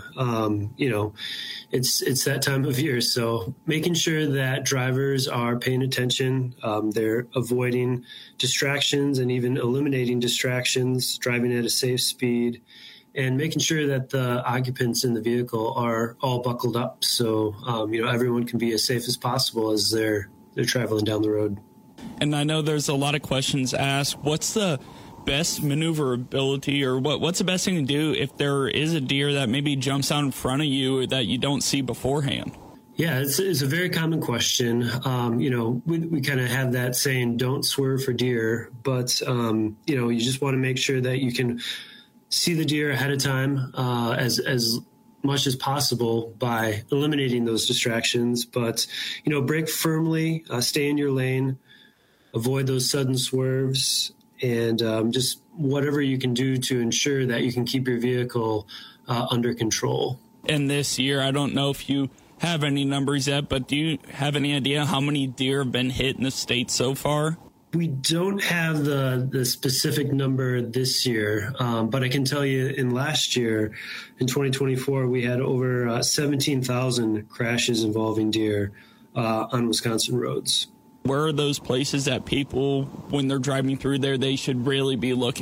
it's that time of year. So making sure that drivers are paying attention, they're avoiding distractions and even eliminating distractions, driving at a safe speed, and making sure that the occupants in the vehicle are all buckled up so, everyone can be as safe as possible as they're traveling down the road. And I know there's a lot of questions asked. What's the best maneuverability, or what's the best thing to do if there is a deer that maybe jumps out in front of you or that you don't see beforehand? Yeah, it's a very common question. We kind of have that saying, don't swerve for deer, but, you just want to make sure that you can see the deer ahead of time as much as possible by eliminating those distractions. But, brake firmly, stay in your lane, avoid those sudden swerves, and just whatever you can do to ensure that you can keep your vehicle under control. And this year, I don't know if you have any numbers yet, but do you have any idea how many deer have been hit in the state so far? We don't have the specific number this year, but I can tell you in last year, in 2024, we had over 17,000 crashes involving deer on Wisconsin roads. Where are those places that people, when they're driving through there, they should really be looking?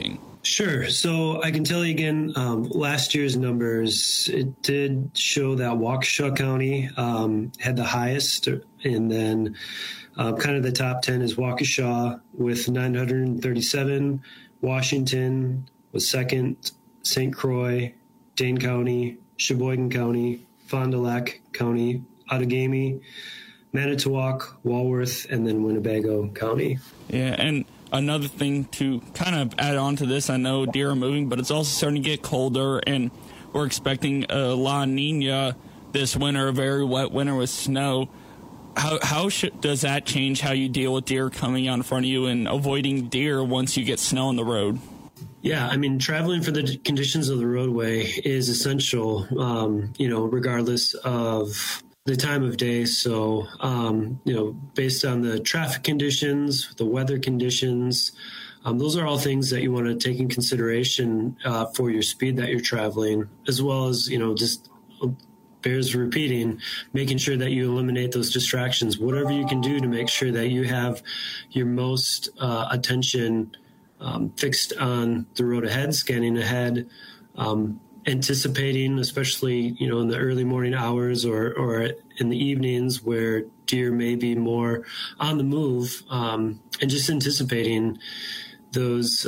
Sure. So I can tell you again, last year's numbers, it did show that Waukesha County had the highest, and then kind of the top 10 is Waukesha with 937, Washington was second, St. Croix, Dane County, Sheboygan County, Fond du Lac County, Outagamie, Manitowoc, Walworth, and then Winnebago County. Yeah, and another thing to kind of add on to this, I know deer are moving, but it's also starting to get colder, and we're expecting a La Nina this winter, a very wet winter with snow. How does that change how you deal with deer coming out in front of you and avoiding deer once you get snow on the road? Yeah, I mean, traveling for the conditions of the roadway is essential, regardless of the time of day. So, based on the traffic conditions, the weather conditions, those are all things that you want to take in consideration for your speed that you're traveling, as well as, just bears repeating, making sure that you eliminate those distractions, whatever you can do to make sure that you have your most attention fixed on the road ahead, scanning ahead, anticipating, especially, in the early morning hours or in the evenings where deer may be more on the move, and just anticipating those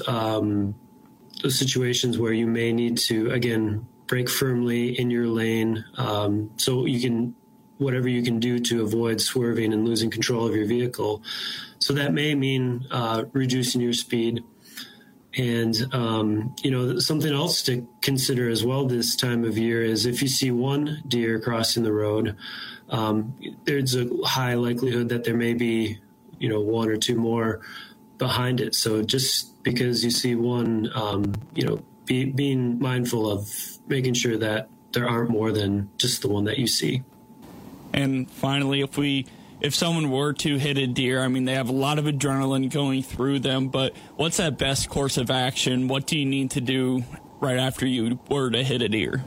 situations where you may need to, again, brake firmly in your lane, so you can, whatever you can do to avoid swerving and losing control of your vehicle. So that may mean reducing your speed. And, something else to consider as well this time of year is if you see one deer crossing the road, there's a high likelihood that there may be, one or two more behind it. So just because you see one, being mindful of making sure that there aren't more than just the one that you see. And finally, if someone were to hit a deer, I mean, they have a lot of adrenaline going through them, but what's that best course of action? What do you need to do right after you were to hit a deer?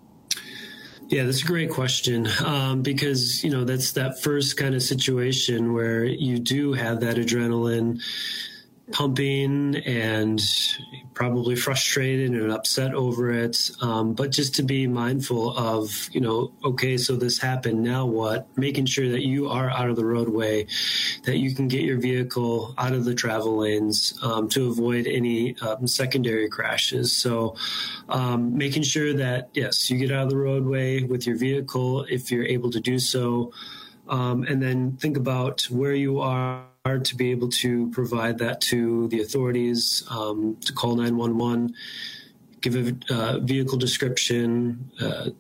Yeah, that's a great question, because, that's that first kind of situation where you do have that adrenaline pumping and probably frustrated and upset over it. But just to be mindful of, okay, so this happened, now what? Making sure that you are out of the roadway, that you can get your vehicle out of the travel lanes to avoid any secondary crashes. So making sure that, yes, you get out of the roadway with your vehicle if you're able to do so. And then think about where you are to be able to provide that to the authorities, to call 911, give a vehicle description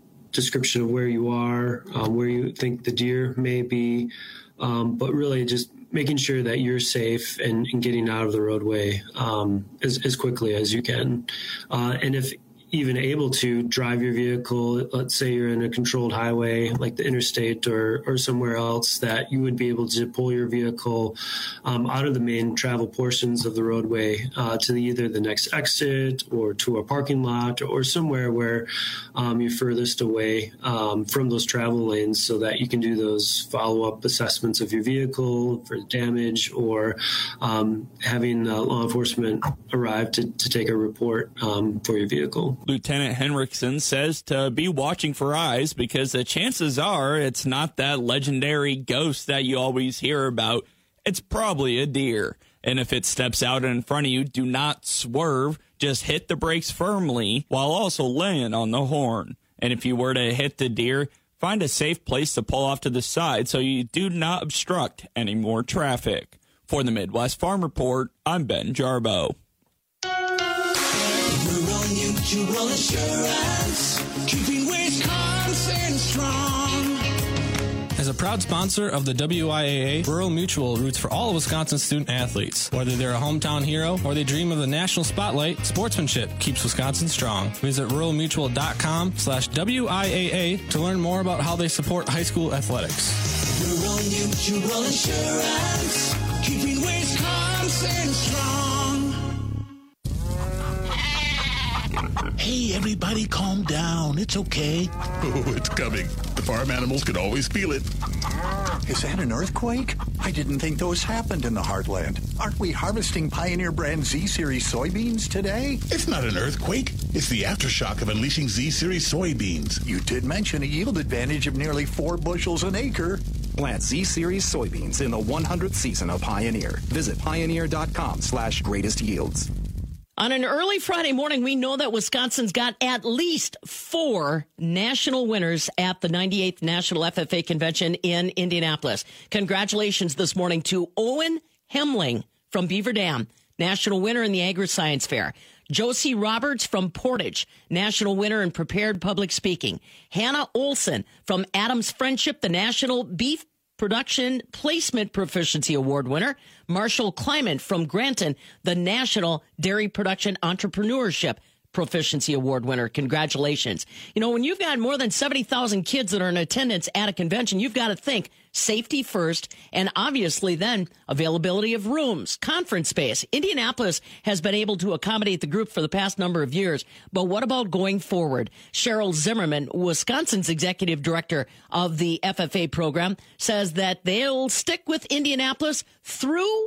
of where you are, where you think the deer may be, but really just making sure that you're safe and getting out of the roadway as quickly as you can. And if even able to drive your vehicle, let's say you're in a controlled highway like the interstate or somewhere else, that you would be able to pull your vehicle out of the main travel portions of the roadway to either the next exit or to a parking lot or somewhere where you're furthest away from those travel lanes, so that you can do those follow-up assessments of your vehicle for damage, or having law enforcement arrive to take a report for your vehicle. Lieutenant Henriksen says to be watching for eyes, because the chances are it's not that legendary ghost that you always hear about. It's probably a deer. And if it steps out in front of you, do not swerve. Just hit the brakes firmly while also laying on the horn. And if you were to hit the deer, find a safe place to pull off to the side so you do not obstruct any more traffic. For the Midwest Farm Report, I'm Ben Jarbo. Mutual Insurance, keeping Wisconsin strong. As a proud sponsor of the WIAA, Rural Mutual roots for all of Wisconsin's student athletes. Whether they're a hometown hero or they dream of the national spotlight, sportsmanship keeps Wisconsin strong. Visit ruralmutual.com/WIAA to learn more about how they support high school athletics. Rural Mutual Insurance, keeping Wisconsin strong. Hey, everybody, calm down. It's okay. Oh, it's coming. The farm animals can always feel it. Is that an earthquake? I didn't think those happened in the heartland. Aren't we harvesting Pioneer brand Z-Series soybeans today? It's not an earthquake. It's the aftershock of unleashing Z-Series soybeans. You did mention a yield advantage of nearly 4 bushels an acre. Plant Z-Series soybeans in the 100th season of Pioneer. Visit pioneer.com/greatest yields. On an early Friday morning, we know that Wisconsin's got at least 4 national winners at the 98th National FFA Convention in Indianapolis. Congratulations this morning to Owen Hemling from Beaver Dam, national winner in the Agri-Science Fair. Josie Roberts from Portage, national winner in prepared public speaking. Hannah Olson from Adams Friendship, the National Beef Production Placement Proficiency Award winner. Marshall Kleiman from Granton, the National Dairy Production Entrepreneurship Proficiency Award winner. Congratulations. You know, when you've got more than 70,000 kids that are in attendance at a convention, you've got to think safety first, and obviously then availability of rooms, conference space. Indianapolis has been able to accommodate the group for the past number of years, but what about going forward? Cheryl Zimmerman, Wisconsin's executive director of the FFA program, says that they'll stick with Indianapolis through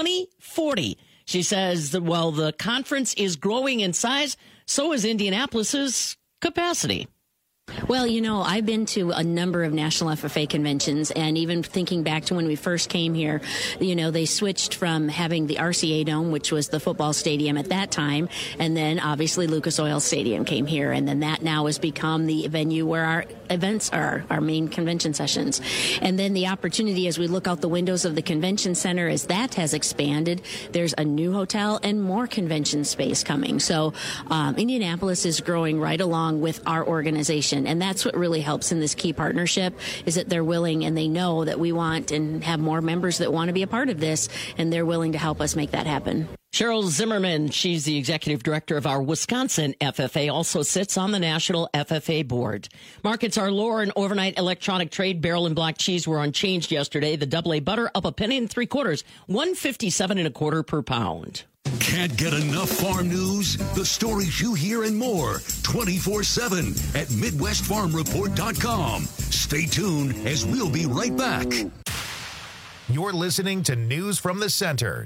2040. She says that while the conference is growing in size, so is Indianapolis's capacity. Well, you know, I've been to a number of national FFA conventions, and even thinking back to when we first came here, you know, they switched from having the RCA Dome, which was the football stadium at that time, and then obviously Lucas Oil Stadium came here, and then that now has become the venue where our events are, our main convention sessions. And then the opportunity as we look out the windows of the convention center, as that has expanded, there's a new hotel and more convention space coming. So Indianapolis is growing right along with our organization. And that's what really helps in this key partnership, is that they're willing and they know that we want and have more members that want to be a part of this, and they're willing to help us make that happen. Cheryl Zimmerman, she's the executive director of our Wisconsin FFA, also sits on the National FFA board. Markets are lower in overnight electronic trade. Barrel and block cheese were unchanged yesterday. The AA butter up 1 3/4, $1.57 1/4 per pound. Can't get enough farm news? The stories you hear and more 24/7 at MidwestFarmReport.com. Stay tuned as we'll be right back. You're listening to News from the Center,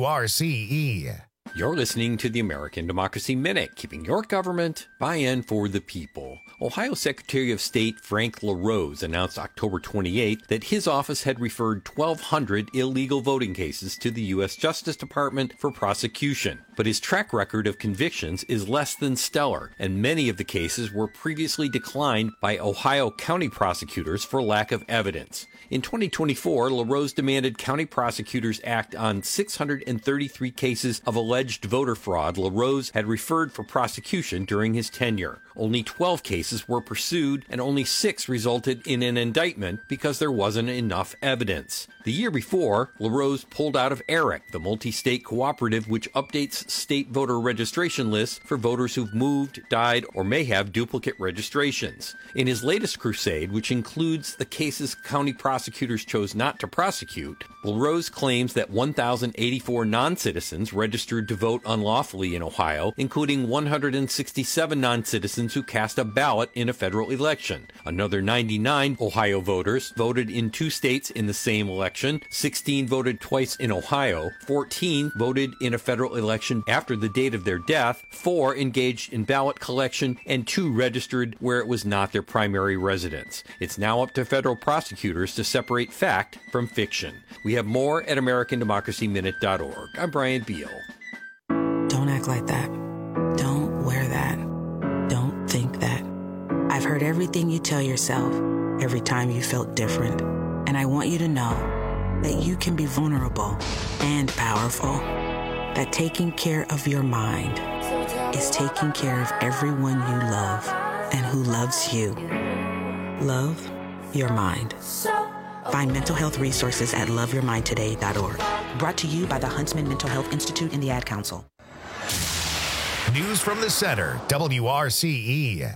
WRCE. You're listening to the American Democracy Minute, keeping your government by-in for the people. Ohio Secretary of State Frank LaRose announced October 28 that his office had referred 1,200 illegal voting cases to the U.S. Justice Department for prosecution. But his track record of convictions is less than stellar, and many of the cases were previously declined by Ohio county prosecutors for lack of evidence. In 2024, LaRose demanded county prosecutors act on 633 cases of alleged voter fraud LaRose had referred for prosecution during his tenure. Only 12 cases were pursued, and only 6 resulted in an indictment because there wasn't enough evidence. The year before, LaRose pulled out of ERIC, the multi-state cooperative which updates state voter registration lists for voters who've moved, died, or may have duplicate registrations. In his latest crusade, which includes the cases county prosecutors chose not to prosecute, LaRose claims that 1,084 non-citizens registered to vote unlawfully in Ohio, including 167 non-citizens who cast a ballot in a federal election. Another 99 Ohio voters voted in 2 states in the same election, 16 voted twice in Ohio, 14 voted in a federal election after the date of their death, 4 engaged in ballot collection, and 2 registered where it was not their primary residence. It's now up to federal prosecutors to separate fact from fiction. We have more at AmericanDemocracyMinute.org. I'm Brian Beal. Don't act like that. Don't wear that. Don't think that. I've heard everything you tell yourself every time you felt different. And I want you to know that you can be vulnerable and powerful. That taking care of your mind is taking care of everyone you love and who loves you. Love your mind. Find mental health resources at loveyourmindtoday.org. Brought to you by the Huntsman Mental Health Institute and the Ad Council. News from the Center, WRCE.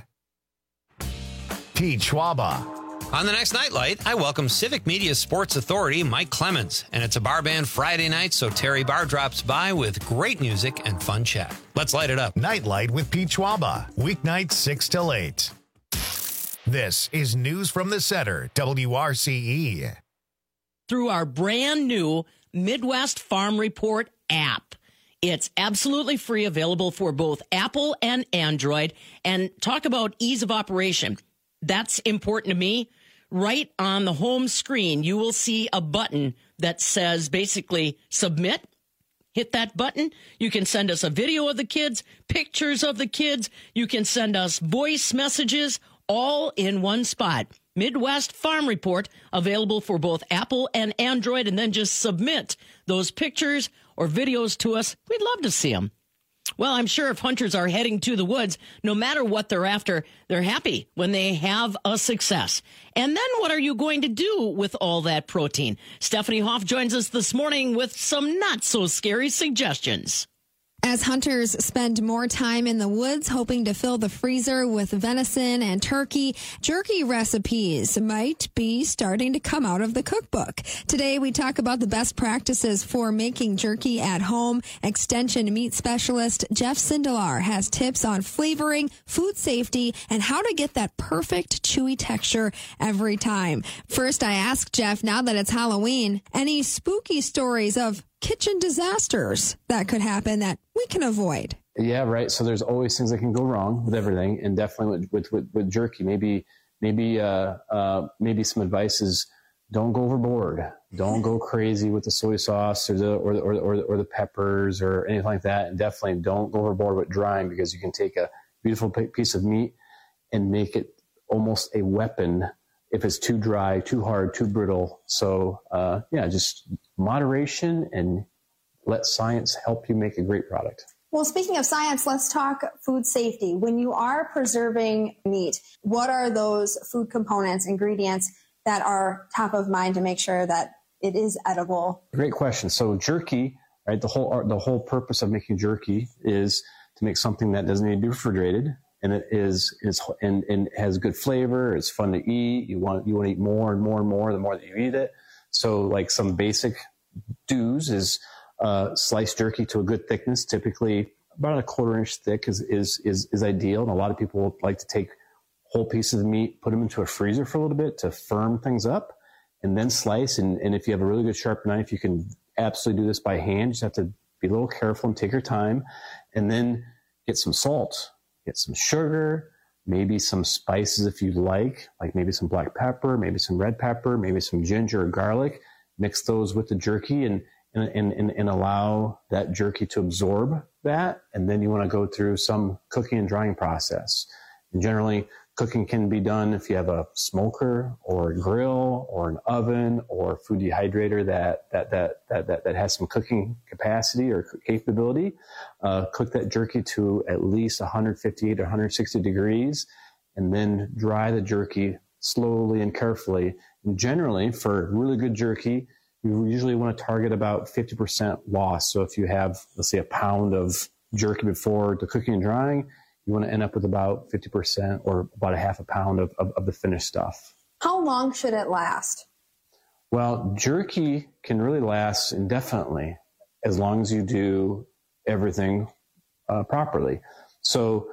Pete Schwaba. On the next Nightlight, I welcome Civic Media Sports Authority Mike Clemens. And it's a bar band Friday night, so Terry Barr drops by with great music and fun chat. Let's light it up. Nightlight with Pete Schwaba, weeknights 6 till 8. This is News from the Center, WRCE. through our brand new Midwest Farm Report app. It's absolutely free, available for both Apple and Android. And talk about ease of operation. That's important to me. Right on the home screen, you will see a button that says basically submit. Hit that button. You can send us a video of the kids, pictures of the kids. You can send us voice messages, all in one spot. Midwest Farm Report, available for both Apple and Android, and then just submit those pictures or videos to us. We'd love to see them. Well, I'm sure if hunters are heading to the woods, no matter what they're after, they're happy when they have a success. And then what are you going to do with all that protein? Stephanie Hoff joins us this morning with some not so scary suggestions. As hunters spend more time in the woods hoping to fill the freezer with venison and turkey, jerky recipes might be starting to come out of the cookbook. Today, we talk about the best practices for making jerky at home. Extension meat specialist Jeff Sindelar has tips on flavoring, food safety, and how to get that perfect chewy texture every time. First, I asked Jeff, now that it's Halloween, any spooky stories of kitchen disasters that could happen that we can avoid? Yeah, right. So there's always things that can go wrong with everything, and definitely with jerky. Maybe some advice is don't go overboard. Don't go crazy with the soy sauce or the peppers or anything like that. And definitely don't go overboard with drying, because you can take a beautiful piece of meat and make it almost a weapon if it's too dry, too hard, too brittle. So just moderation, and let science help you make a great product. Well, speaking of science, let's talk food safety. When you are preserving meat, what are those food components, ingredients that are top of mind to make sure that it is edible? Great question. So jerky, right? The whole purpose of making jerky is to make something that doesn't need to be refrigerated, and it is and has good flavor. It's fun to eat. You want to eat more and more and more the more that you eat it. So like some basic do's is slice jerky to a good thickness, typically about a 1/4 inch thick is ideal. And a lot of people like to take whole pieces of meat, put them into a freezer for a little bit to firm things up, and then slice. And if you have a really good sharp knife, you can absolutely do this by hand. You just have to be a little careful and take your time. And then get some salt, get some sugar, maybe some spices if you like maybe some black pepper, maybe some red pepper, maybe some ginger or garlic. Mix those with the jerky and allow that jerky to absorb that. And then you want to go through some cooking and drying process. And generally, cooking can be done if you have a smoker or a grill or an oven or food dehydrator that has some cooking capacity or capability. Cook that jerky to at least 158 or 160 degrees, and then dry the jerky slowly and carefully. And generally, for really good jerky, you usually want to target about 50% loss. So if you have, let's say, a pound of jerky before the cooking and drying, you want to end up with about 50% or about a half a pound of the finished stuff. How long should it last? Well, jerky can really last indefinitely as long as you do everything properly. So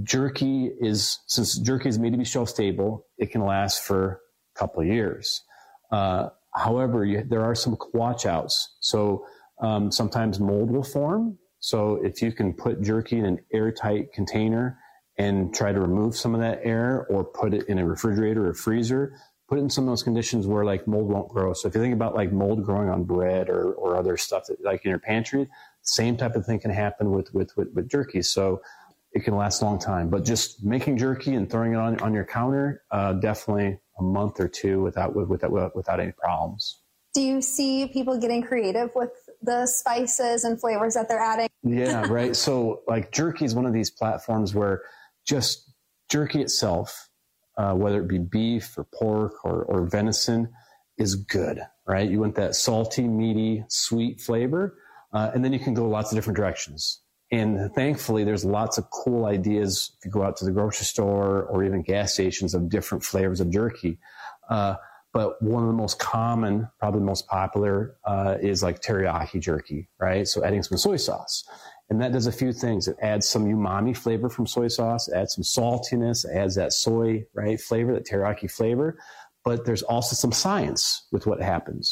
since jerky is made to be shelf stable, it can last for a couple of years. However, there are some watch outs. So sometimes mold will form. So if you can put jerky in an airtight container and try to remove some of that air, or put it in a refrigerator or freezer, put it in some of those conditions where mold won't grow. So if you think about mold growing on bread or other stuff that, in your pantry, same type of thing can happen with jerky. So it can last a long time. But just making jerky and throwing it on your counter, definitely a month or two without any problems. Do you see people getting creative with the spices and flavors that they're adding? Yeah, right. So jerky is one of these platforms where just jerky itself, whether it be beef or pork or venison, is good, right? You want that salty, meaty, sweet flavor. And then you can go lots of different directions. And thankfully, there's lots of cool ideas if you go out to the grocery store or even gas stations of different flavors of jerky. But one of the most common, probably the most popular, is teriyaki jerky, right? So adding some soy sauce. And that does a few things. It adds some umami flavor from soy sauce, adds some saltiness, adds that soy, right, flavor, that teriyaki flavor. But there's also some science with what happens.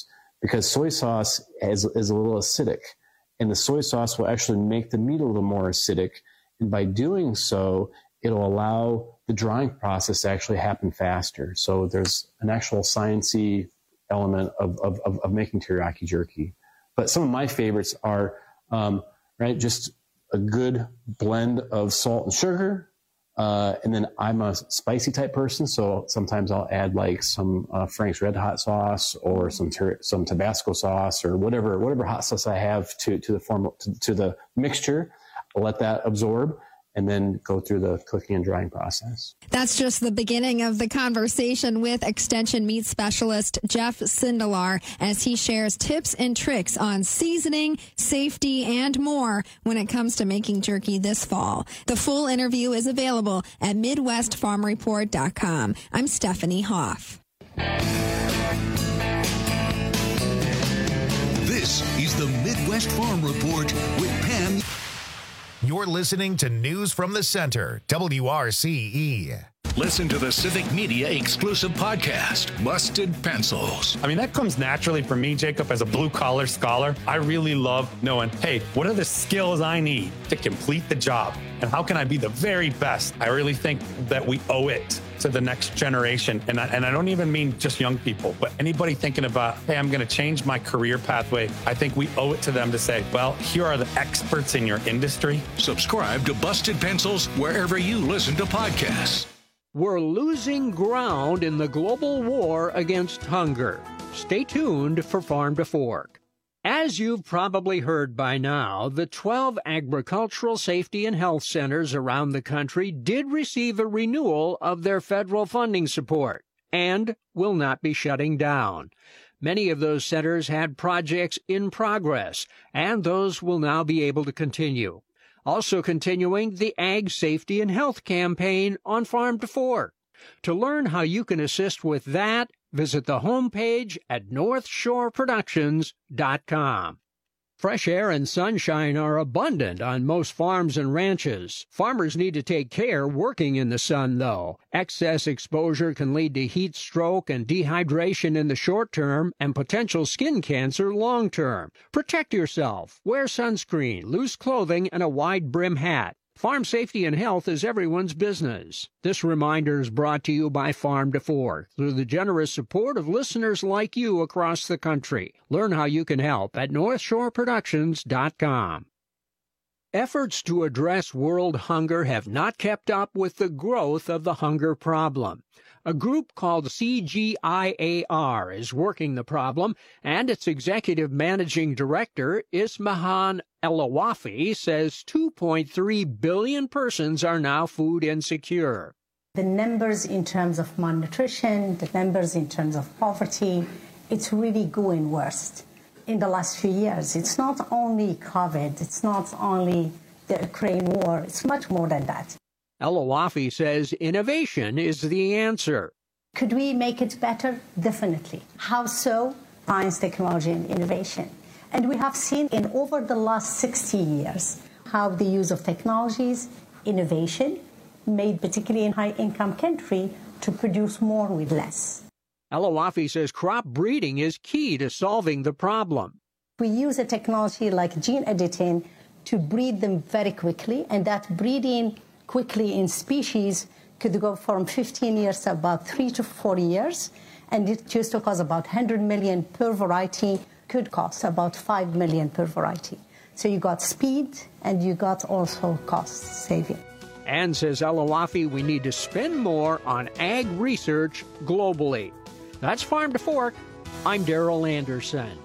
because soy sauce is a little acidic, and the soy sauce will actually make the meat a little more acidic. And by doing so, it'll allow the drying process to actually happen faster. So there's an actual sciencey element of making teriyaki jerky. But some of my favorites are, just a good blend of salt and sugar. And then I'm a spicy type person, so sometimes I'll add like some Frank's Red Hot sauce or some Tabasco sauce or whatever hot sauce I have to the mixture. I'll let that absorb and then go through the cooking and drying process. That's just the beginning of the conversation with Extension meat specialist Jeff Sindelar as he shares tips and tricks on seasoning, safety, and more when it comes to making jerky this fall. The full interview is available at MidwestFarmReport.com. I'm Stephanie Hoff. This is the Midwest Farm Report with Pam. You're listening to News from the Center, WRCE. Listen to the Civic Media exclusive podcast, Busted Pencils. I mean, that comes naturally for me, Jacob, as a blue-collar scholar. I really love knowing, hey, what are the skills I need to complete the job? And how can I be the very best? I really think that we owe it to the next generation. And I don't even mean just young people, but anybody thinking about, hey, I'm going to change my career pathway. I think we owe it to them to say, well, here are the experts in your industry. Subscribe to Busted Pencils wherever you listen to podcasts. We're losing ground in the global war against hunger. Stay tuned for Farm to Fork. As you've probably heard by now, the 12 agricultural safety and health centers around the country did receive a renewal of their federal funding support and will not be shutting down. Many of those centers had projects in progress, and those will now be able to continue. Also continuing the Ag Safety and Health campaign on Farm to Fork. To learn how you can assist with that, visit the homepage at NorthshoreProductions.com. Fresh air and sunshine are abundant on most farms and ranches. Farmers need to take care working in the sun, though. Excess exposure can lead to heat stroke and dehydration in the short term and potential skin cancer long term. Protect yourself. Wear sunscreen, loose clothing, and a wide brim hat. Farm safety and health is everyone's business. This reminder is brought to you by Farm to Fork through the generous support of listeners like you across the country. Learn how you can help at NorthshoreProductions.com. Efforts to address world hunger have not kept up with the growth of the hunger problem. A group called CGIAR is working the problem, and its executive managing director, Ismahan Elawafi, says 2.3 billion persons are now food insecure. The numbers in terms of malnutrition, the numbers in terms of poverty, it's really going worse. In the last few years, it's not only COVID, it's not only the Ukraine war, it's much more than that. Elawafi says innovation is the answer. Could we make it better? Definitely. How so? Science, technology, and innovation. And we have seen in over the last 60 years how the use of technologies, innovation, made particularly in high-income country to produce more with less. Elawafi says crop breeding is key to solving the problem. We use a technology like gene editing to breed them very quickly, and that breeding quickly in species could go from 15 years to about 3 to 4 years, and it used to cost about 100 million per variety, could cost about 5 million per variety. So you got speed and you got also cost saving. And says Elawafi, we need to spend more on ag research globally. That's Farm to Fork. I'm Darrell Anderson.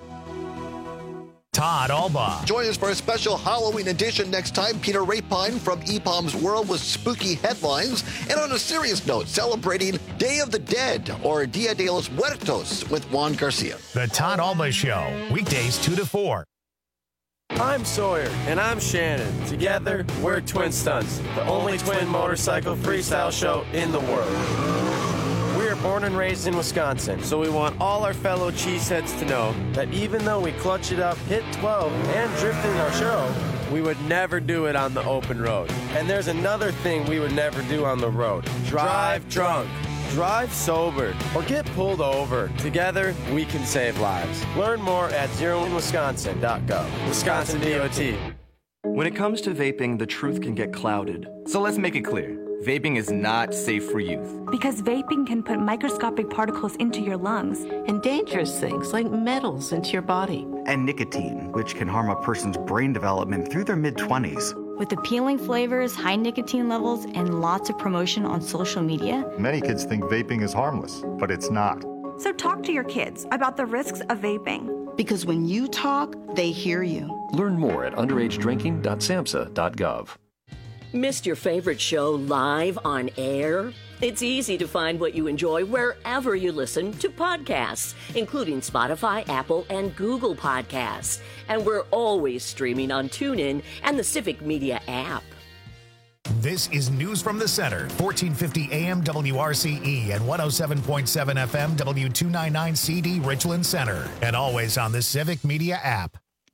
Todd Alba. Join us for a special Halloween edition next time. Peter Rapine from EPOM's World with spooky headlines. And on a serious note, celebrating Day of the Dead, or Dia de los Muertos, with Juan Garcia. The Todd Alba Show, weekdays 2 to 4. I'm Sawyer. And I'm Shannon. Together, we're Twin Stunts, the only twin motorcycle freestyle show in the world. We are born and raised in Wisconsin, so we want all our fellow cheeseheads to know that even though we clutch it up, hit 12, and drift in our show, we would never do it on the open road. And there's another thing we would never do on the road. Drive drunk. drive sober, or get pulled over. Together, we can save lives. Learn more at zeroinwisconsin.gov. Wisconsin DOT. When it comes to vaping, the truth can get clouded. So let's make it clear. Vaping is not safe for youth. Because vaping can put microscopic particles into your lungs. And dangerous things like metals into your body. And nicotine, which can harm a person's brain development through their mid-20s. With appealing flavors, high nicotine levels, and lots of promotion on social media. Many kids think vaping is harmless, but it's not. So talk to your kids about the risks of vaping. Because when you talk, they hear you. Learn more at underagedrinking.samhsa.gov. Missed your favorite show live on air? It's easy to find what you enjoy wherever you listen to podcasts, including Spotify, Apple, and Google Podcasts. And we're always streaming on TuneIn and the Civic Media app. This is News from the Center, 1450 AM WRCE and 107.7 FM W299 CD Richland Center. And always on the Civic Media app.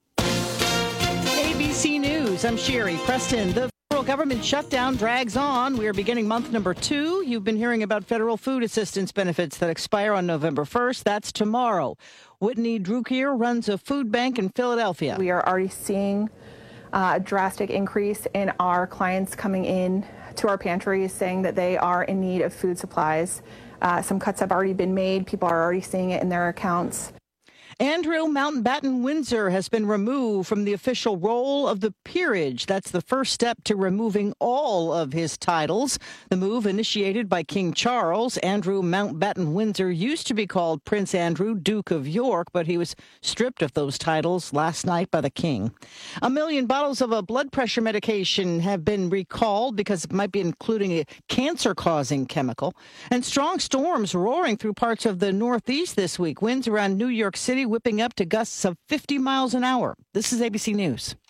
ABC News, I'm Sherry Preston. The federal government shutdown drags on. We are beginning month number 2. You've been hearing about federal food assistance benefits that expire on November 1st. That's tomorrow. Whitney Drukier runs a food bank in Philadelphia. We are already seeing a drastic increase in our clients coming in to our pantries saying that they are in need of food supplies. Some cuts have already been made. People are already seeing it in their accounts. Andrew Mountbatten Windsor has been removed from the official roll of the peerage. That's the first step to removing all of his titles. The move initiated by King Charles. Andrew Mountbatten Windsor used to be called Prince Andrew, Duke of York, but he was stripped of those titles last night by the king. 1 million bottles of a blood pressure medication have been recalled because it might be including a cancer-causing chemical. And strong storms roaring through parts of the Northeast this week. Winds around New York City whipping up to gusts of 50 miles an hour. This is ABC News.